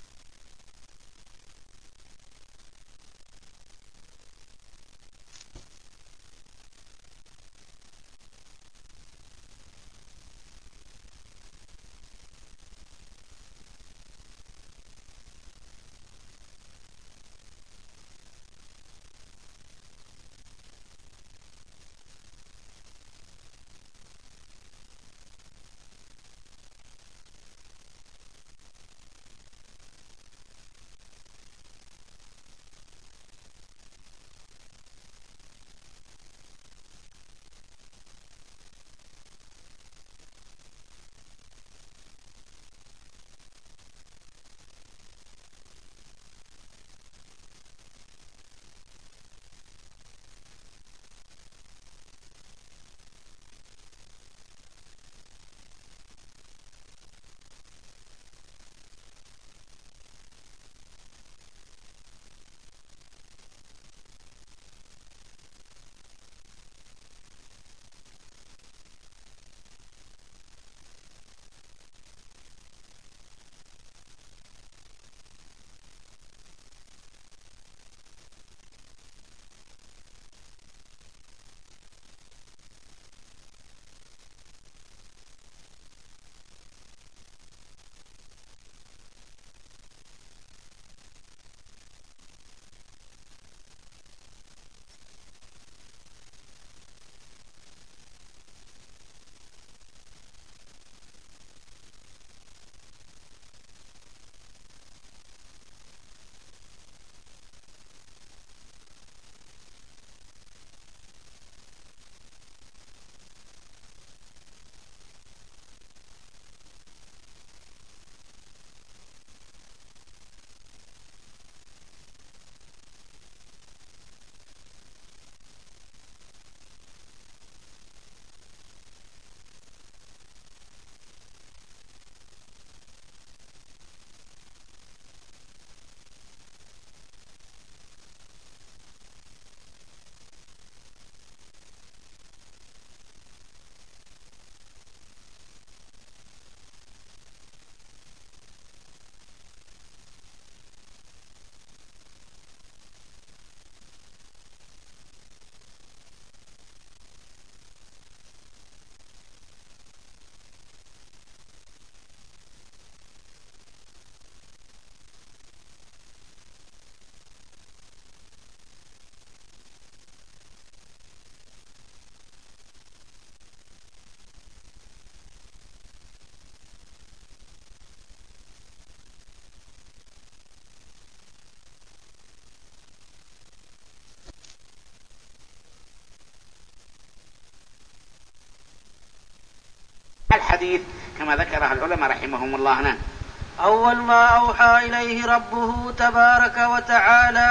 الحديث كما ذكره العلماء رحمهم الله. نعم. أول ما أوحى إليه ربه تبارك وتعالى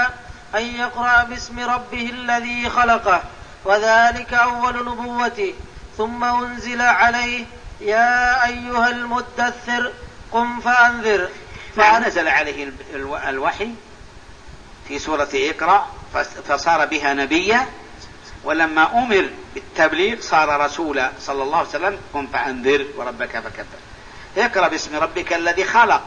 أن يقرأ باسم ربه الذي خلقه، وذلك أول نبوته. ثم أنزل عليه يا أيها المدثر قم فأنذر. فنزل عليه الوحي في سورة اقرأ فصار بها نبيا، ولما أمر بالتبليغ صار رسولا صلى الله عليه وسلم. قم فأنذر وربك فكبر. اقرأ باسم ربك الذي خلق،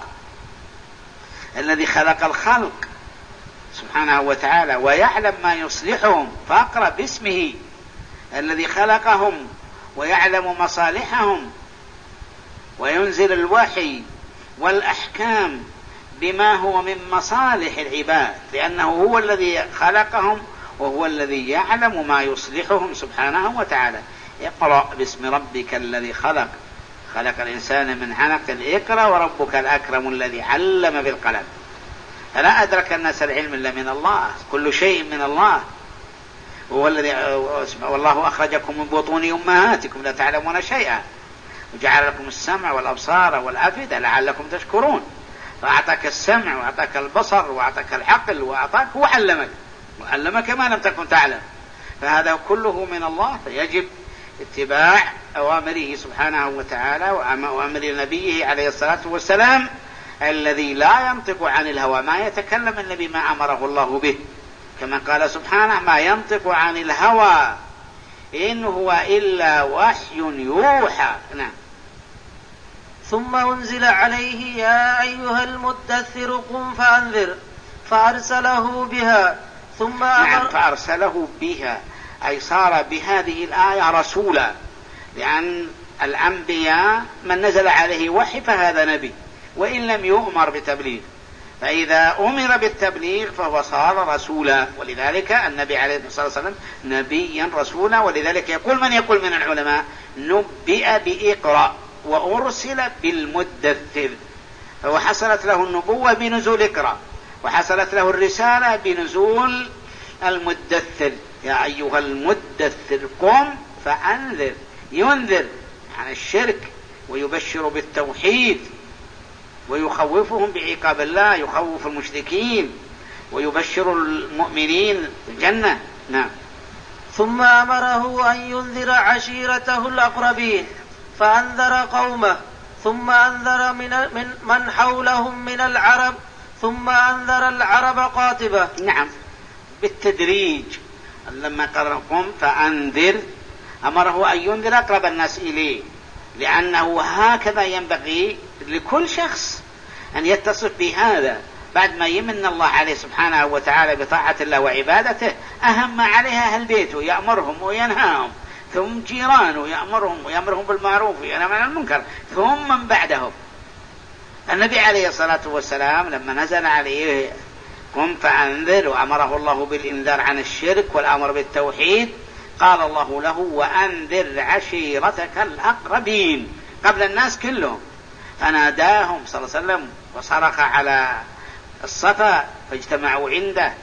الذي خلق الخلق سبحانه وتعالى ويعلم ما يصلحهم، فاقرأ باسمه الذي خلقهم ويعلم مصالحهم، وينزل الوحي والأحكام بما هو من مصالح العباد، لأنه هو الذي خلقهم وهو الذي يعلم ما يصلحهم سبحانه وتعالى. اقرأ باسم ربك الذي خلق، خلق الإنسان من علق. اقرأ وربك الأكرم الذي علم بالقلم. فلا أدرك الناس العلم إلا من الله، كل شيء من الله. وهو الذي والله أخرجكم من بطون أمهاتكم لا تعلمون شيئا وجعل لكم السمع والأبصار والأفئدة لعلكم تشكرون. فأعطاك السمع وأعطاك البصر وأعطاك العقل وأعطاك وعلمك ما لم تكن تعلم. فهذا كله من الله، فيجب اتباع أوامره سبحانه وتعالى وأمر نبيه عليه الصلاة والسلام الذي لا ينطق عن الهوى. ما يتكلم النبي ما أمره الله به، كما قال سبحانه ما ينطق عن الهوى إن هو إلا وحي يوحى. نعم. ثم أنزل عليه يا أيها المدثر قم فأنذر فأرسله بها. نعم، فأرسله بها أي صار بهذه الآية رسولا، لأن الأنبياء من نزل عليه وحي فهذا نبي وإن لم يؤمر بتبليغ، فإذا أمر بالتبليغ فهو صار رسولا. ولذلك النبي عليه الصلاة والسلام نبيا رسولا. ولذلك يقول من العلماء نبئ بإقرأ وأرسل بالمدثر، فهو حصلت له النبوة بنزول اقرأ، وحصلت له الرسالة بنزول المدثر. يا أيها المدثر قم فأنذر، ينذر عن الشرك ويبشر بالتوحيد ويخوفهم بعقاب الله، يخوف المشركين ويبشر المؤمنين بالجنة. نعم. ثم أمره أن ينذر عشيرته الأقربين فأنذر قومه، ثم أنذر من حولهم من العرب، ثم أنذر العرب قاطبة. نعم، بالتدريج. لما قال قم فأنذر أمره أن ينذر أقرب الناس إليه، لأنه هكذا ينبغي لكل شخص أن يتصف بهذا بعد ما يمن الله عليه سبحانه وتعالى بطاعة الله وعبادته. أهم ما عليها أهل بيته يأمرهم وينهاهم، ثم جيرانه يأمرهم بالمعروف وينهى عن المنكر، ثم من بعدهم. النبي عليه الصلاة والسلام لما نزل عليه قم فأنذر وأمره الله بالإنذار عن الشرك والأمر بالتوحيد، قال الله له وأنذر عشيرتك الأقربين قبل الناس كلهم. فناداهم صلى الله عليه وسلم وصرخ على الصفا فاجتمعوا عنده،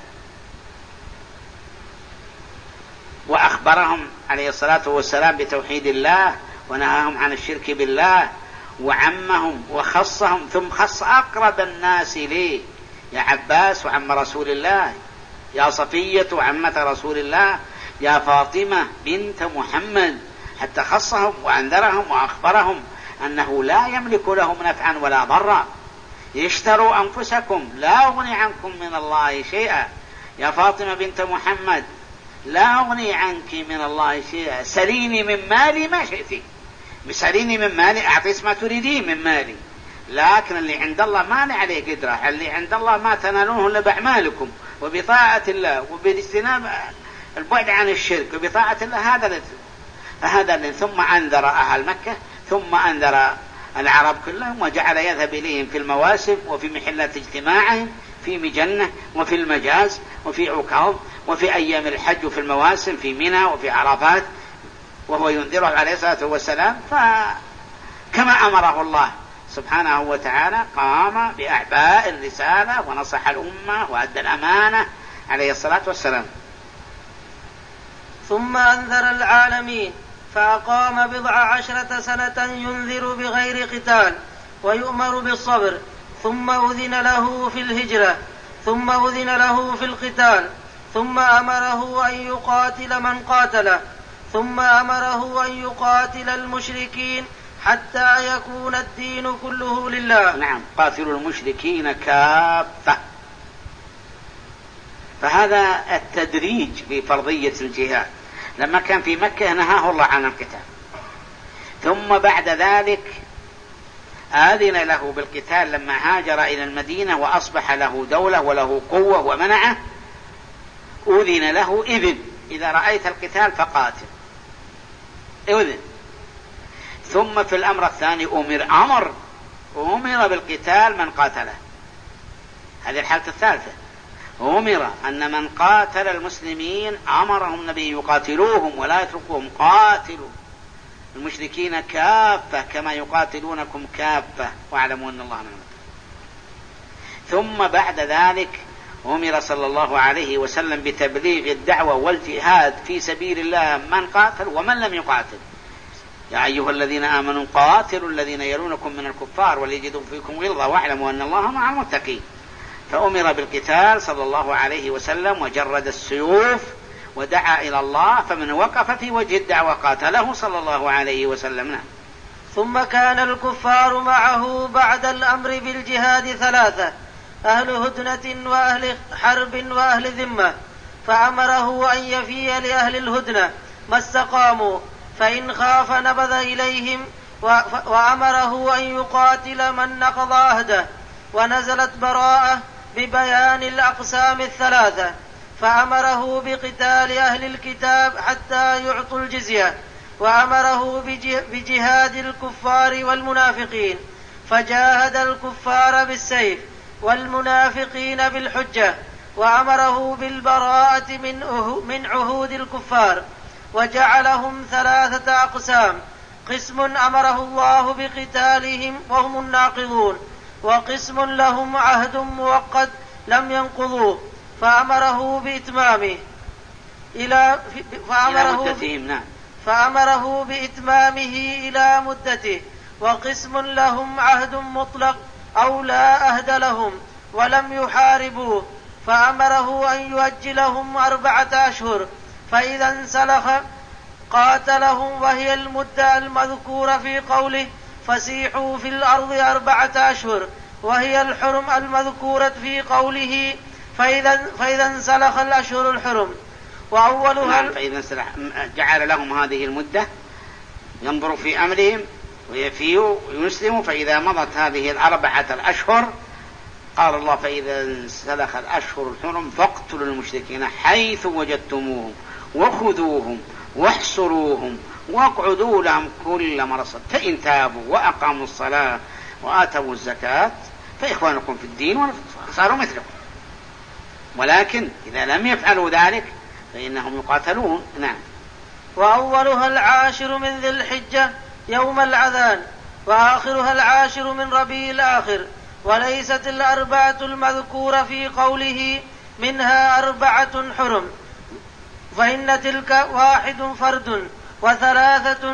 وأخبرهم عليه الصلاة والسلام بتوحيد الله ونهاهم عن الشرك بالله، وعمهم وخصهم، ثم خص أقرب الناس ليه، يا عباس وعم رسول الله، يا صفية وعمة رسول الله، يا فاطمة بنت محمد، حتى خصهم وأنذرهم وأخبرهم أنه لا يملك لهم نفعا ولا ضرا. اشتروا أنفسكم لا أغني عنكم من الله شيئا. يا فاطمة بنت محمد لا أغني عنك من الله شيئا، سليني من مالي ما شئتي، سليني من مالي أعطيس ما تريدين من مالي، لكن اللي عند الله ما عليه قدرة، اللي عند الله ما تنالونه إلا بأعمالكم وبطاعة الله وباجتناب البعد عن الشرك وبطاعة الله. هذا ثم أنذر أهل مكة، ثم أنذر العرب كلهم، وجعل يذهب إليهم في المواسم وفي محلات اجتماعهم في مجنة وفي المجاز وفي عكاظ وفي أيام الحج وفي المواسم في منى وفي عرفات، وهو ينذره عليه الصلاة والسلام. فكما أمره الله سبحانه وتعالى قام بأعباء الرسالة ونصح الأمة وأدى الأمانة عليه الصلاة والسلام. ثم أنذر العالمين فأقام 14 سنة ينذر بغير قتال ويؤمر بالصبر، ثم أذن له في الهجرة ثم أذن له في القتال، ثم أمره أن يقاتل من قاتله، ثم أمره أن يقاتل المشركين حتى يكون الدين كله لله. نعم، قاتلوا المشركين كافة. فهذا التدريج في فرضية الجهاد. لما كان في مكة نهاه الله عن القتال، ثم بعد ذلك آذن له بالقتال لما هاجر إلى المدينة وأصبح له دولة وله قوة ومنعه، أذن له إذن إذا رأيت القتال فقاتل، أذن. ثم في الأمر الثاني أمر بالقتال من قاتله. هذه الحالة الثالثة، أمر أن من قاتل المسلمين أمرهم النبي يقاتلوهم ولا يتركوهم، قاتلوا المشركين كافة كما يقاتلونكم كافة واعلموا أن الله معهم. ثم بعد ذلك أمر صلى الله عليه وسلم بتبليغ الدعوة والجهاد في سبيل الله من قاتل ومن لم يقاتل. يا أيها الذين آمنوا قاتلوا الذين يلونكم من الكفار وليجدوا فيكم غلظة واعلموا أن الله مع المتقين. فأمر بالقتال صلى الله عليه وسلم وجرد السيوف ودعا إلى الله، فمن وقف في وجه الدعوة قاتله صلى الله عليه وسلم. ثم كان الكفار معه بعد الأمر بالجهاد ثلاثة: أهل هدنة وأهل حرب وأهل ذمة، فأمره أن يفي لأهل الهدنة ما استقاموا، فإن خاف نبذ إليهم، وأمره أن يقاتل من نقض عهده. ونزلت براءة ببيان الأقسام الثلاثة، فأمره بقتال أهل الكتاب حتى يعطوا الجزية، وأمره بجهاد الكفار والمنافقين، فجاهد الكفار بالسيف والمنافقين بالحجة، وأمره بالبراءة من عهود الكفار، وجعلهم ثلاثة أقسام: قسم أمره الله بقتالهم وهم الناقضون، وقسم لهم عهد مؤقت لم ينقضوه فأمره بإتمامه إلى مدته، وقسم لهم عهد مطلق أو لا عهد لهم ولم يحاربوه فأمره أن يؤجلهم 4 أشهر، فإذا انسلخ قاتلهم، وهي المدة المذكورة في قوله فسيحوا في الأرض 4 أشهر، وهي الحرم المذكورة في قوله فإذا انسلخ الأشهر الحرم. وأولها فإذا جعل لهم هذه المدة ينظروا في أمرهم ويفيوا ويسلموا، فإذا مضت هذه 4 أشهر قال الله فإذا انسلخ الأشهر الحرم فاقتلوا المشركين حيث وجدتموهم وخذوهم واحصروهم واقعدوا لهم كل مرصد، فإن تابوا وأقاموا الصلاة وآتوا الزكاة فإخوانكم في الدين وصاروا مثلكم، ولكن إذا لم يفعلوا ذلك فإنهم يقاتلون. نعم. وأولها 10 من ذي الحجة يوم العذان، وآخرها 10 من ربيع الآخر، وليست 4 المذكورة في قوله منها 4 حرم، فإن تلك 1 فرد و3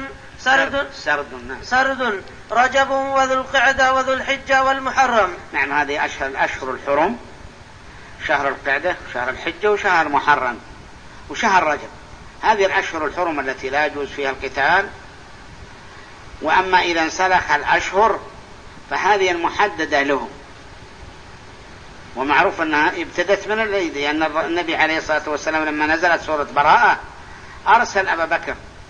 سرد رجب وذو القعدة وذو الحجة والمحرم. نعم، هذه الأشهر الحرم: شهر القعدة وشهر الحجة وشهر محرم وشهر رجب. هذه الأشهر الحرم التي لا يجوز فيها القتال. وأما إذا انسلخ الأشهر فهذه المحددة لهم، ومعروف أنها ابتدت من العيد، لأن النبي عليه الصلاة والسلام لما نزلت سورة براءة أرسل أبا بكر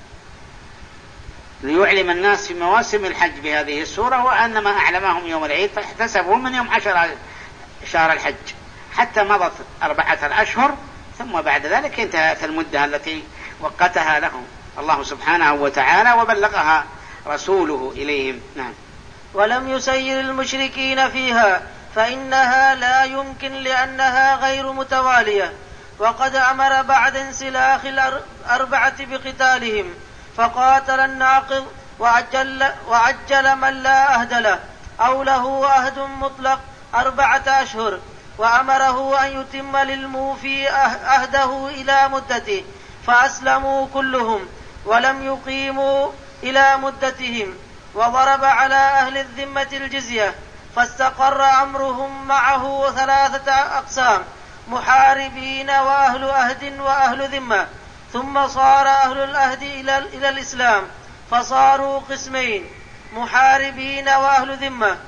ليعلم الناس في مواسم الحج بهذه السورة، وأنما أعلمهم يوم العيد فاحتسبوا من يوم 10 شهر الحج حتى مضت 4 أشهر، ثم بعد ذلك انتهت المدة التي وقتها لهم الله سبحانه وتعالى وبلغها رسوله إليهم. نعم. ولم يسير المشركين فيها فإنها لا يمكن لأنها غير متوالية، وقد أمر بعد انسلاخ 4 بقتالهم، فقاتل الناقض وعجل من لا عهد له أو له عهد مطلق 4 أشهر، وأمره أن يتم للموفي عهده إلى مدته، فأسلموا كلهم ولم يقيموا إلى مدتهم، وضرب على أهل الذمة الجزية، فاستقر أمرهم معه 3 أقسام: محاربين وأهل أهد وأهل ذمة. ثم صار أهل الأهد إلى الإسلام فصاروا قسمين: محاربين وأهل ذمة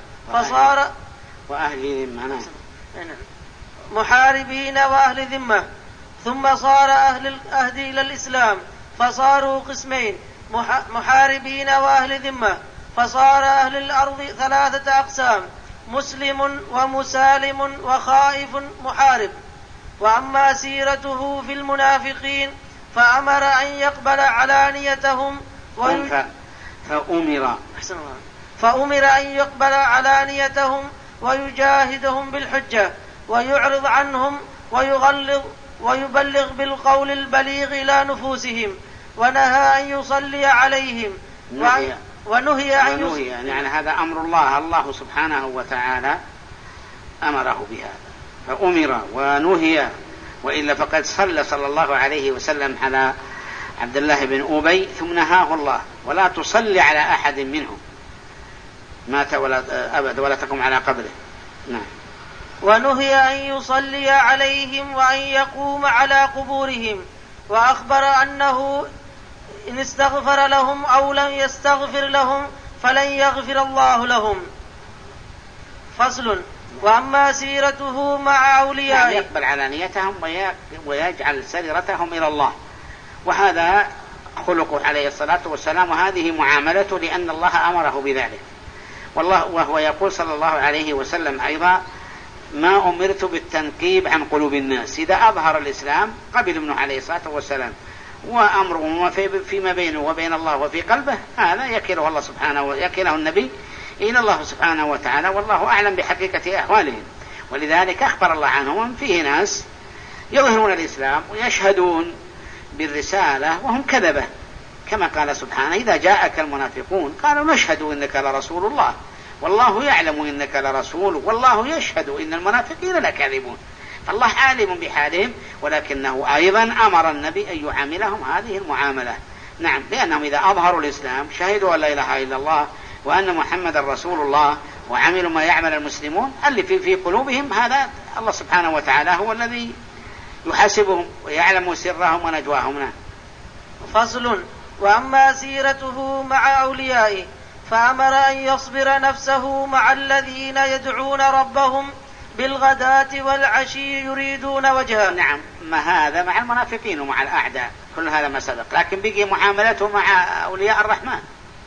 محاربين وأهل ذمة. ثم صار أهل الأهد إلى الإسلام فصاروا قسمين: محاربين وأهل ذمة. فصار أهل الأرض 3 أقسام: مسلم ومسالم وخائف محارب. وأما سيرته في المنافقين فأمر أن يقبل علانيتهم فأمر أن يقبل علانيتهم ويجاهدهم بالحجة ويعرض عنهم ويبلغ بالقول البليغ إلى نفوسهم، ونهى أن يصلي عليهم ونهي يعني هذا أمر الله سبحانه وتعالى أمره بهذا، فأمر ونهي. وإلا فقد صلى الله عليه وسلم على عبد الله بن أبي ثم نهاه الله: ولا تصلي على أحد منهم مات أبدا ولا تقم على قبره. نعم. ونهي أن يصلي عليهم وأن يقوم على قبورهم. وأخبر أنه إن استغفر لهم أو لم يستغفر لهم فلن يغفر الله لهم. فصل. وأما سيرته مع أوليائه يقبل علانيتهم ويجعل سريرتهم إلى الله، وهذا خلقه عليه الصلاة والسلام، وهذه معاملته لأن الله أمره بذلك. وهو يقول صلى الله عليه وسلم أيضا: ما أمرت بالتنقيب عن قلوب الناس. إذا أظهر الإسلام قبل ابنه عليه الصلاة والسلام، وأمره فيما بينه وبين الله وفي قلبه هذا يكله الله سبحانه يكله النبي إلى الله سبحانه وتعالى، والله أعلم بحقيقة أحوالهم. ولذلك أخبر الله عنهم: فيه ناس يظهرون الإسلام ويشهدون بالرسالة وهم كذبة، كما قال سبحانه: إذا جاءك المنافقون قالوا نشهد إنك لرسول الله والله يعلم إنك لرسول والله يشهد إن المنافقين لكاذبون. فالله عالم بحالهم، ولكنه أيضا أمر النبي أن يعاملهم هذه المعاملة. نعم، لأنهم إذا أظهروا الإسلام شهدوا أن لا إله إلا الله وأن محمد رسول الله وعملوا ما يعمل المسلمون، اللي في قلوبهم هذا الله سبحانه وتعالى هو الذي يحاسبهم ويعلم سرهم ونجواهم. فصل. وأما سيرته مع أوليائه فأمر أن يصبر نفسه مع الذين يدعون ربهم بالغداة والعشي يريدون وجهه. نعم، ما هذا مع المنافقين ومع الأعداء كل هذا ما سبق، لكن بقي معاملته مع أولياء الرحمن.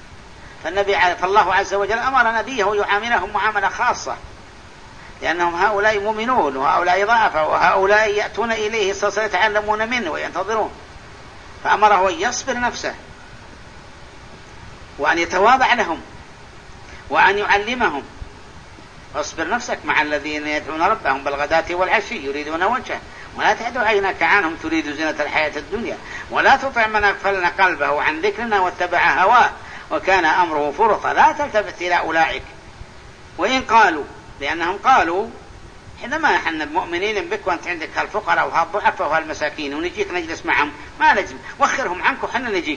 فالله عز وجل أمر نبيه يعاملهم معاملة خاصة، لأنهم هؤلاء مؤمنون وهؤلاء ضعفاء وهؤلاء يأتون إليه يتعلمون منه وينتظرون، فأمره أن يصبر نفسه وأن يتواضع لهم وأن يعلمهم: اصبر نفسك مع الذين يدعون ربهم بالغداة والعشي يريدون وجهه ولا تعد عينك عنهم تريد زينة الحياة الدنيا ولا تطع من أغفلنا قلبه عن ذكرنا واتبع هواه وكان أمره فرطا لا تلتفت إلى أولئك وإن قالوا، لأنهم قالوا: حينما نحن المؤمنين بك وأنت عندك هالفقراء وهالضعفاء وهالمساكين ونجيك نجلس معهم، ما نجم وخرهم عنك وحنا نجيك.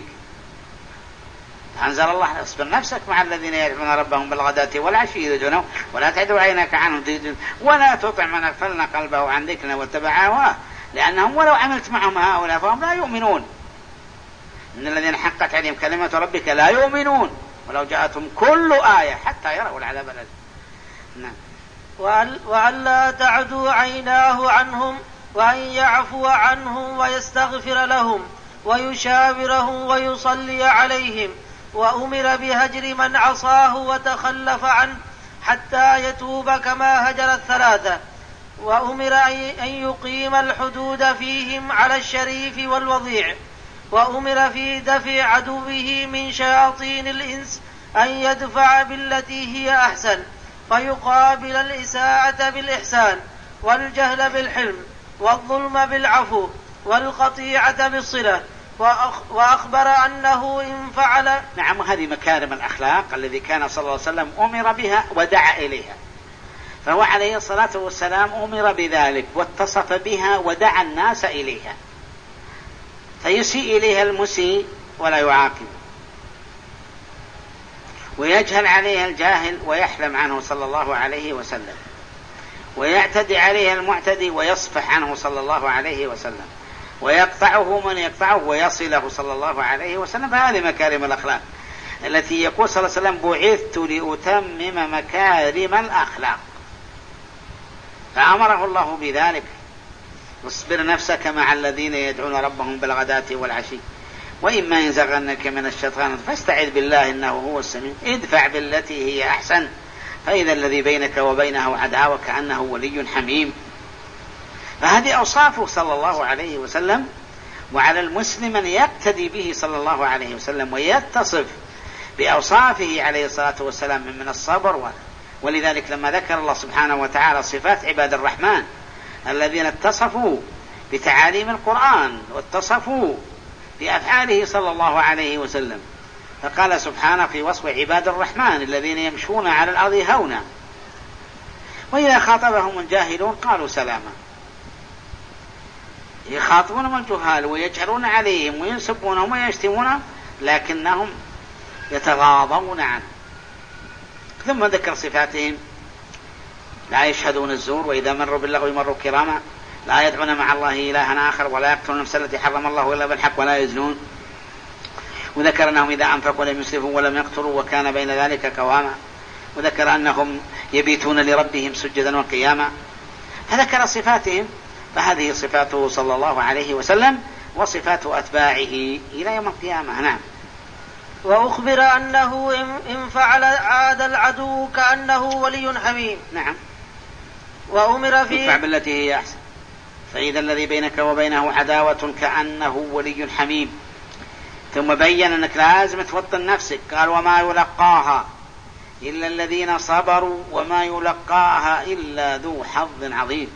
أنزل الله: اصبر نفسك مع الذين يدعون ربهم بالغداة والعشي يريدونه ولا تعدوا عينك عنهم ولا تطع من أغفلنا قلبه عن ذكرنا واتبع هواه، لأنهم ولو عملت معهم هؤلاء فهم لا يؤمنون. إن الذين حقت عليهم كلمة ربك لا يؤمنون ولو جاءتهم كل آية حتى يروا العذاب الأليم. نعم. وألا تعدوا عيناه عنهم وأن يعفو عنهم ويستغفر لهم ويشاورهم ويصلي عليهم. وأمر بهجر من عصاه وتخلف عنه حتى يتوب كما هجر الثلاثة. وأمر أن يقيم الحدود فيهم على الشريف والوضيع. وأمر في دفع عدوه من شياطين الإنس أن يدفع بالتي هي أحسن فيقابل الإساءة بالإحسان والجهل بالحلم والظلم بالعفو والقطيعة بالصلة. وأخبر أنه إن فعل. نعم، هذه مكارم الأخلاق الذي كان صلى الله عليه وسلم أمر بها ودعا إليها، فهو عليه الصلاة والسلام أمر بذلك واتصف بها ودعا الناس إليها، فيسيء إليها المسيء ولا يعاقب. ويجهل عليه الجاهل ويحلم عنه صلى الله عليه وسلم، ويعتدي عليه المعتدي ويصفح عنه صلى الله عليه وسلم، ويقطعه من يقطعه ويصله صلى الله عليه وسلم. فهذه مكارم الأخلاق التي يقول صلى الله عليه وسلم: بعثت لأتمم مكارم الأخلاق. فأمره الله بذلك: واصبر نفسك مع الذين يدعون ربهم بالغداة والعشي وإما ينزغنك من الشيطان فاستعذ بالله إنه هو السميع ادفع بالتي هي أحسن فإذا الذي بينك وبينه عداوة كأنه ولي حميم. فهذه أوصافه صلى الله عليه وسلم، وعلى المسلم أن يقتدي به صلى الله عليه وسلم ويتصف بأوصافه عليه الصلاة والسلام من الصبر. ولذلك لما ذكر الله سبحانه وتعالى صفات عباد الرحمن الذين اتصفوا بتعاليم القرآن واتصفوا بأفعاله صلى الله عليه وسلم، فقال سبحانه في وصف عباد الرحمن الذين يمشون على الأرض هونا وإذا خاطبهم الجاهلون قالوا سلاما. يخاطبونهم الجهال ويجهرون عليهم وينسبونهم ويشتمون لكنهم يتغاضون عنه. ثم ذكر صفاتهم: لا يشهدون الزور وإذا مروا باللغو مروا كراما، لا يدعون مع الله إلها آخر، ولا يقتلون النفس التي حرم الله إلا بالحق ولا يزنون. وذكر أنهم إذا أنفقوا لم يسرفوا ولم يقتروا وكان بين ذلك قواما. وذكر أنهم يبيتون لربهم سجدا وقياما. فذكر صفاتهم. فهذه صفاته صلى الله عليه وسلم وصفات أتباعه إلى يوم القيامة. نعم. وأخبر أنه إن فعل عاد العدو كأنه ولي حميم. نعم. وأمر في ادفع بالتي هي أحسن فإذا الذي بينك وبينه عداوة كأنه ولي حميم. ثم بين أنك لازم توطن نفسك. قال: وما يلقاها إلا الذين صبروا وما يلقاها إلا ذو حظ عظيم.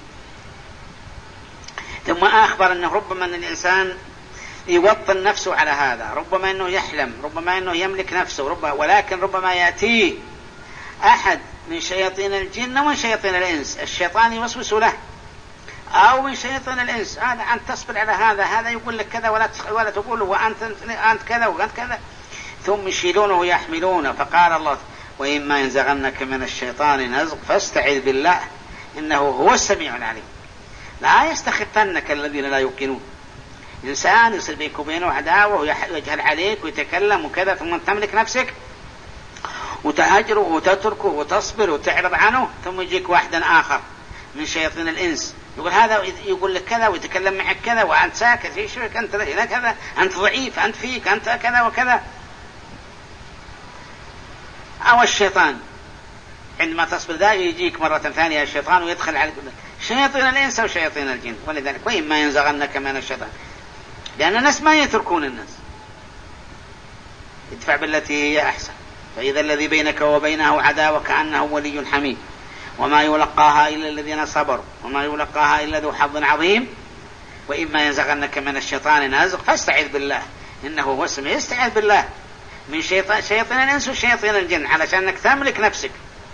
ثم أخبر أنه ربما أن الإنسان يوطن نفسه على هذا، ربما أنه يحلم، ربما أنه يملك نفسه، ولكن ربما يأتيه أحد من شياطين الجن ومن شياطين الإنس، الشيطان يوسوس له، أو من شياطين الإنس: هذا أنت تصبر على هذا، هذا يقول لك كذا ولا تقوله، وأنت كذا وأنت كذا، ثم يشيلونه ويحملونه. فقال الله: وإما ينزغنك من الشيطان نزغ فاستعذ بالله إنه هو السميع العليم. لا يستخفنك الذين لا يوقنون. إنسان يصير بينك وبينه عداوة ويجهل عليك ويتكلم وكذا، ثم تملك نفسك وتهجره وتتركه وتصبر وتعرض عنه، ثم يجيك واحد آخر من شياطين الإنس يقول هذا، يقول لك كذا ويتكلم معك كذا وأنت ساكت، ايش بك أنت كذا، أنت ضعيف، أنت فيك، أنت كذا وكذا. أو الشيطان عندما تصبر ذا يجيك مرة ثانية الشيطان ويدخل عليك شياطين الإنس وشياطين الجن. ولذلك وإما ينزغنك من الشيطان، لأن الناس ما يتركون الناس. ادفع بالتي هي أحسن فإذا الذي بينك وبينه عداوة كأنه ولي حميم وما يلقاها إلا الذين صبروا وما يلقاها إلا ذو حظ عظيم. وإما ينزغنك من الشيطان نزغ فاستعذ بالله إنه هو السميع. استعذ بالله من شياطين الإنس وشياطين الجن علشان أنك تملك نفسك.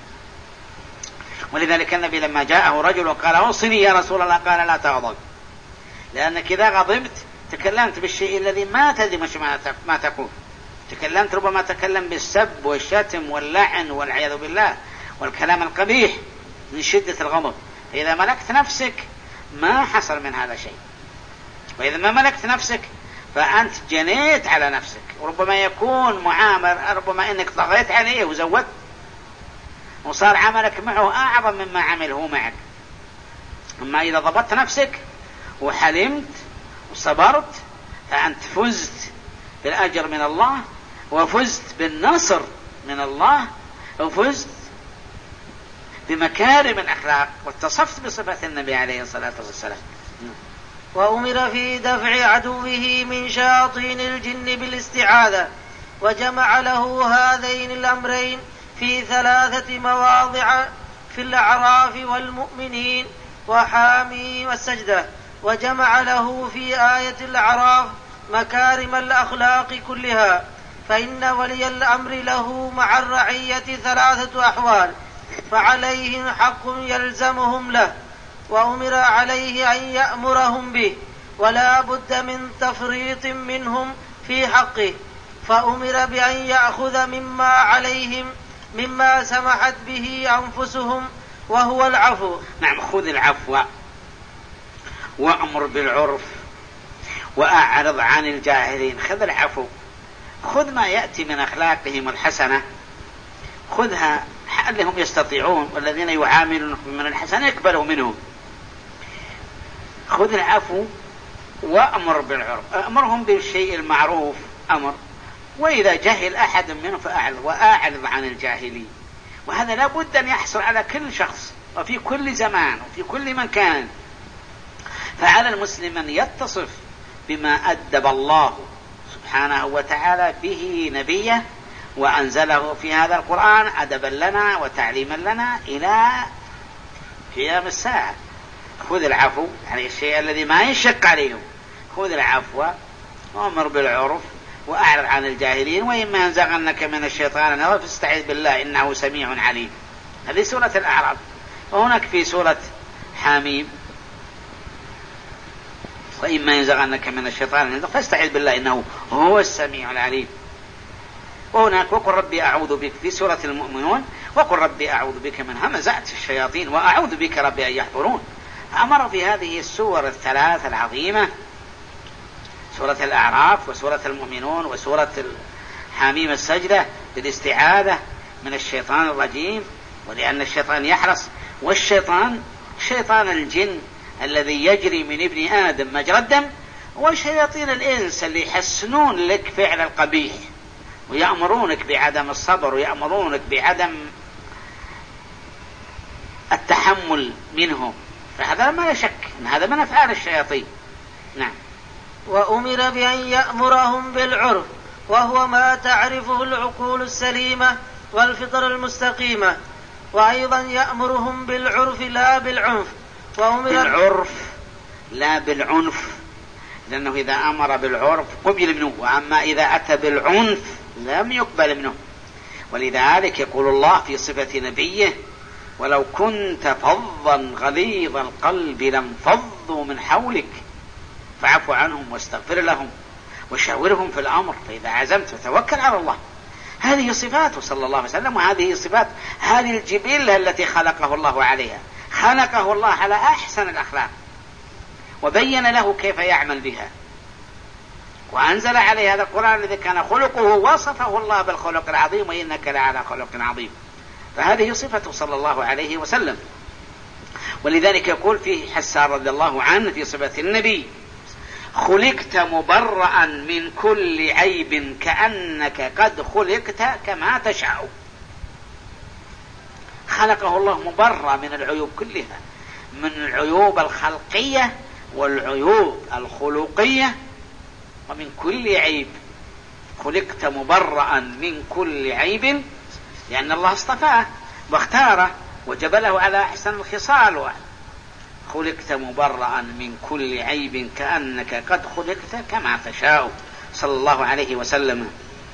ولذلك النبي لما جاءه رجل وقال: أوصني يا رسول الله، قال: لا تغضب، لأنك إذا غضبت تكلمت بالشيء الذي ما تدري ما تقول. تكلمت، ربما تكلم بالسب والشتم واللعن والعياذ بالله والكلام القبيح من شدة الغضب. فإذا ملكت نفسك ما حصل من هذا شيء. وإذا ما ملكت نفسك فأنت جنيت على نفسك، وربما يكون معامل، ربما إنك طغيت عليه وزودت وصار عملك معه أعظم مما عمله معك. أما إذا ضبطت نفسك وحلمت وصبرت فأنت فزت بالأجر من الله، وفزت بالنصر من الله، وفزت بمكارم الأخلاق، واتصفت بصفة النبي عليه الصلاة والسلام. وأمر في دفع عدوه من شياطين الجن بالاستعاذة، وجمع له هذين الأمرين في 3 مواضع في الأعراف والمؤمنين وحامي والسجدة. وجمع له في آية الأعراف مكارم الأخلاق كلها، فإن ولي الأمر له مع الرعية 3 أحوال، فعليهم حق يلزمهم له، وأمر عليه أن يأمرهم به، ولا بد من تفريط منهم في حقه، فأمر بأن يأخذ مما عليهم مما سمحت به أنفسهم وهو العفو. نعم، خذ العفو وأمر بالعرف وأعرض عن الجاهلين. خذ العفو، خذ ما يأتي من أخلاقهم الحسنة، خذها لعلهم يستطيعون، والذين يعاملون من الحسنة يقبلوا منهم. خذ العفو وأمر بالعرف، أمرهم بالشيء المعروف أمر، وإذا جهل أحد منهم وأعرض عن الجاهلين. وهذا لا بد أن يحصل على كل شخص وفي كل زمان وفي كل مكان. فعلى المسلم أن يتصف بما أدب الله سبحانه وتعالى به نبيه وأنزله في هذا القرآن أدبا لنا وتعليما لنا إلى قيام الساعة. خذ العفو، يعني الشيء الذي ما يشق عليهم، خذ العفو وأمر بالعرف وأعرض عن الجاهلين، وإما ينزغنك من الشيطان نزغ فاستعذ بالله إنه سميع عليم. هذه سورة الأعراف. وهناك في سورة حميم وإما ينزغنك من الشيطان نزغ فاستعذ بالله إنه هو السميع العليم. وهناك وقل ربي أعوذ بك في سورة المؤمنون، وقل ربي أعوذ بك من همزات الشياطين وأعوذ بك ربي أن يحضرون. أمر في هذه السور الثلاث العظيمة، سورة الأعراف وسورة المؤمنون وسورة حميم السجدة، بالاستعاذة من الشيطان الرجيم، ولأن الشيطان يحرص، والشيطان شيطان الجن الذي يجري من ابن آدم مجرى الدم، وشياطين الإنس اللي يحسنون لك فعل القبيح ويأمرونك بعدم الصبر ويأمرونك بعدم التحمل منهم. فهذا ما شك إن هذا من أفعال الشياطين. نعم. وأمر بأن يأمرهم بالعرف، وهو ما تعرفه العقول السليمة والفطر المستقيمة، وأيضا يأمرهم بالعرف لا بالعنف. بالعرف لا بالعنف، لأنه إذا أمر بالعرف قبل منه، وأما إذا أتى بالعنف لم يقبل منه. ولذلك يقول الله في صفة نبيه: ولو كنت فظا غليظ القلب لانفضوا من حولك فاعف عنهم واستغفر لهم وشاورهم في الأمر فإذا عزمت فتوكل على الله. هذه صفاته صلى الله عليه وسلم، وهذه صفات هذه الجبلة التي خلقه الله عليها. خلقه الله على أحسن الأخلاق وبين له كيف يعمل بها، وأنزل عليه هذا القرآن الذي كان خلقه، وصفه الله بالخلق العظيم: وإنك لعلى خلق عظيم. فهذه صفته صلى الله عليه وسلم. ولذلك يقول فيه حسان رضي الله عنه في صفة النبي: خلقت مبرأ من كل عيب كأنك قد خلقت كما تشاء. خلقه الله مبرأ من العيوب كلها، من العيوب الخلقية والعيوب الخلقية ومن كل عيب. خلقت مبرأ من كل عيب، لأن الله اصطفاه واختاره وجبله على أحسن الخصال. خلقت مبرأ من كل عيب كأنك قد خلقت كما تشاء، صلى الله عليه وسلم.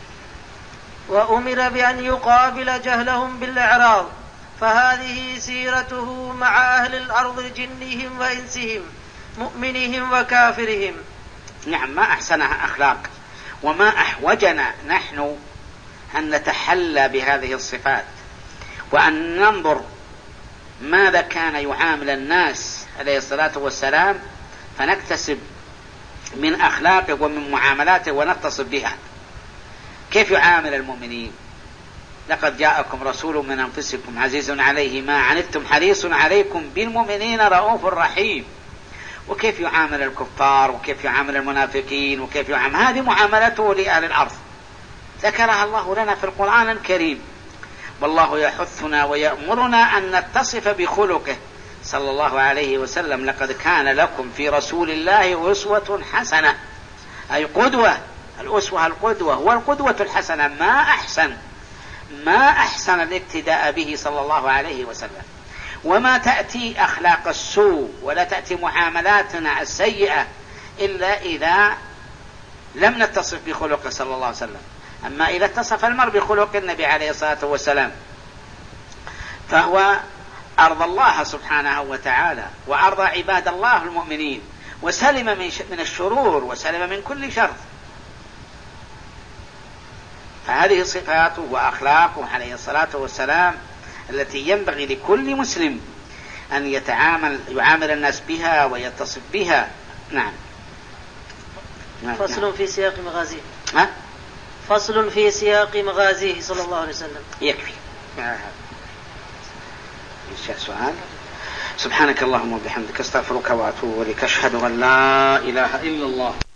وأمر بأن يقابل جهلهم بالإعراض، فهذه سيرته مع أهل الأرض جنهم وإنسهم مؤمنهم وكافرهم. نعم، ما أحسنها أخلاق وما أحوجنا نحن أن نتحلى بهذه الصفات، وأن ننظر ماذا كان يعامل الناس عليه الصلاة والسلام فنكتسب من أخلاقه ومن معاملاته ونتصف بها. كيف يعامل المؤمنين؟ لقد جاءكم رسول من أنفسكم عزيز عليه ما عنتم حريص عليكم بالمؤمنين رؤوف رحيم. وكيف يعامل الكفار وكيف يعامل المنافقين وكيف يعامل، هذه معاملته لأهل الأرض ذكرها الله لنا في القرآن الكريم. والله يحثنا ويأمرنا أن نتصف بخلقه صلى الله عليه وسلم: لقد كان لكم في رسول الله أسوة حسنة، أي قدوة. الأسوة القدوة والقدوة الحسنة. ما أحسن الاقتداء به صلى الله عليه وسلم. وما تأتي أخلاق السوء ولا تأتي معاملاتنا السيئة إلا إذا لم نتصف بخلقه صلى الله عليه وسلم. أما إذا اتصف المرء بخلق النبي عليه الصلاة والسلام فهو أرضى الله سبحانه وتعالى وأرضى عباد الله المؤمنين، وسلم من الشرور وسلم من كل شر. فهذه صفاته وأخلاقه عليه الصلاة والسلام التي ينبغي لكل مسلم أن يعامل الناس بها ويتصف بها. نعم. فصل في سياق مغازيه. فصل في سياق مغازيه صلى الله عليه وسلم. يكفي. سؤال. سبحانك اللهم وبحمدك استغفرك واتوب اليك اشهد ان لا اله الا الله.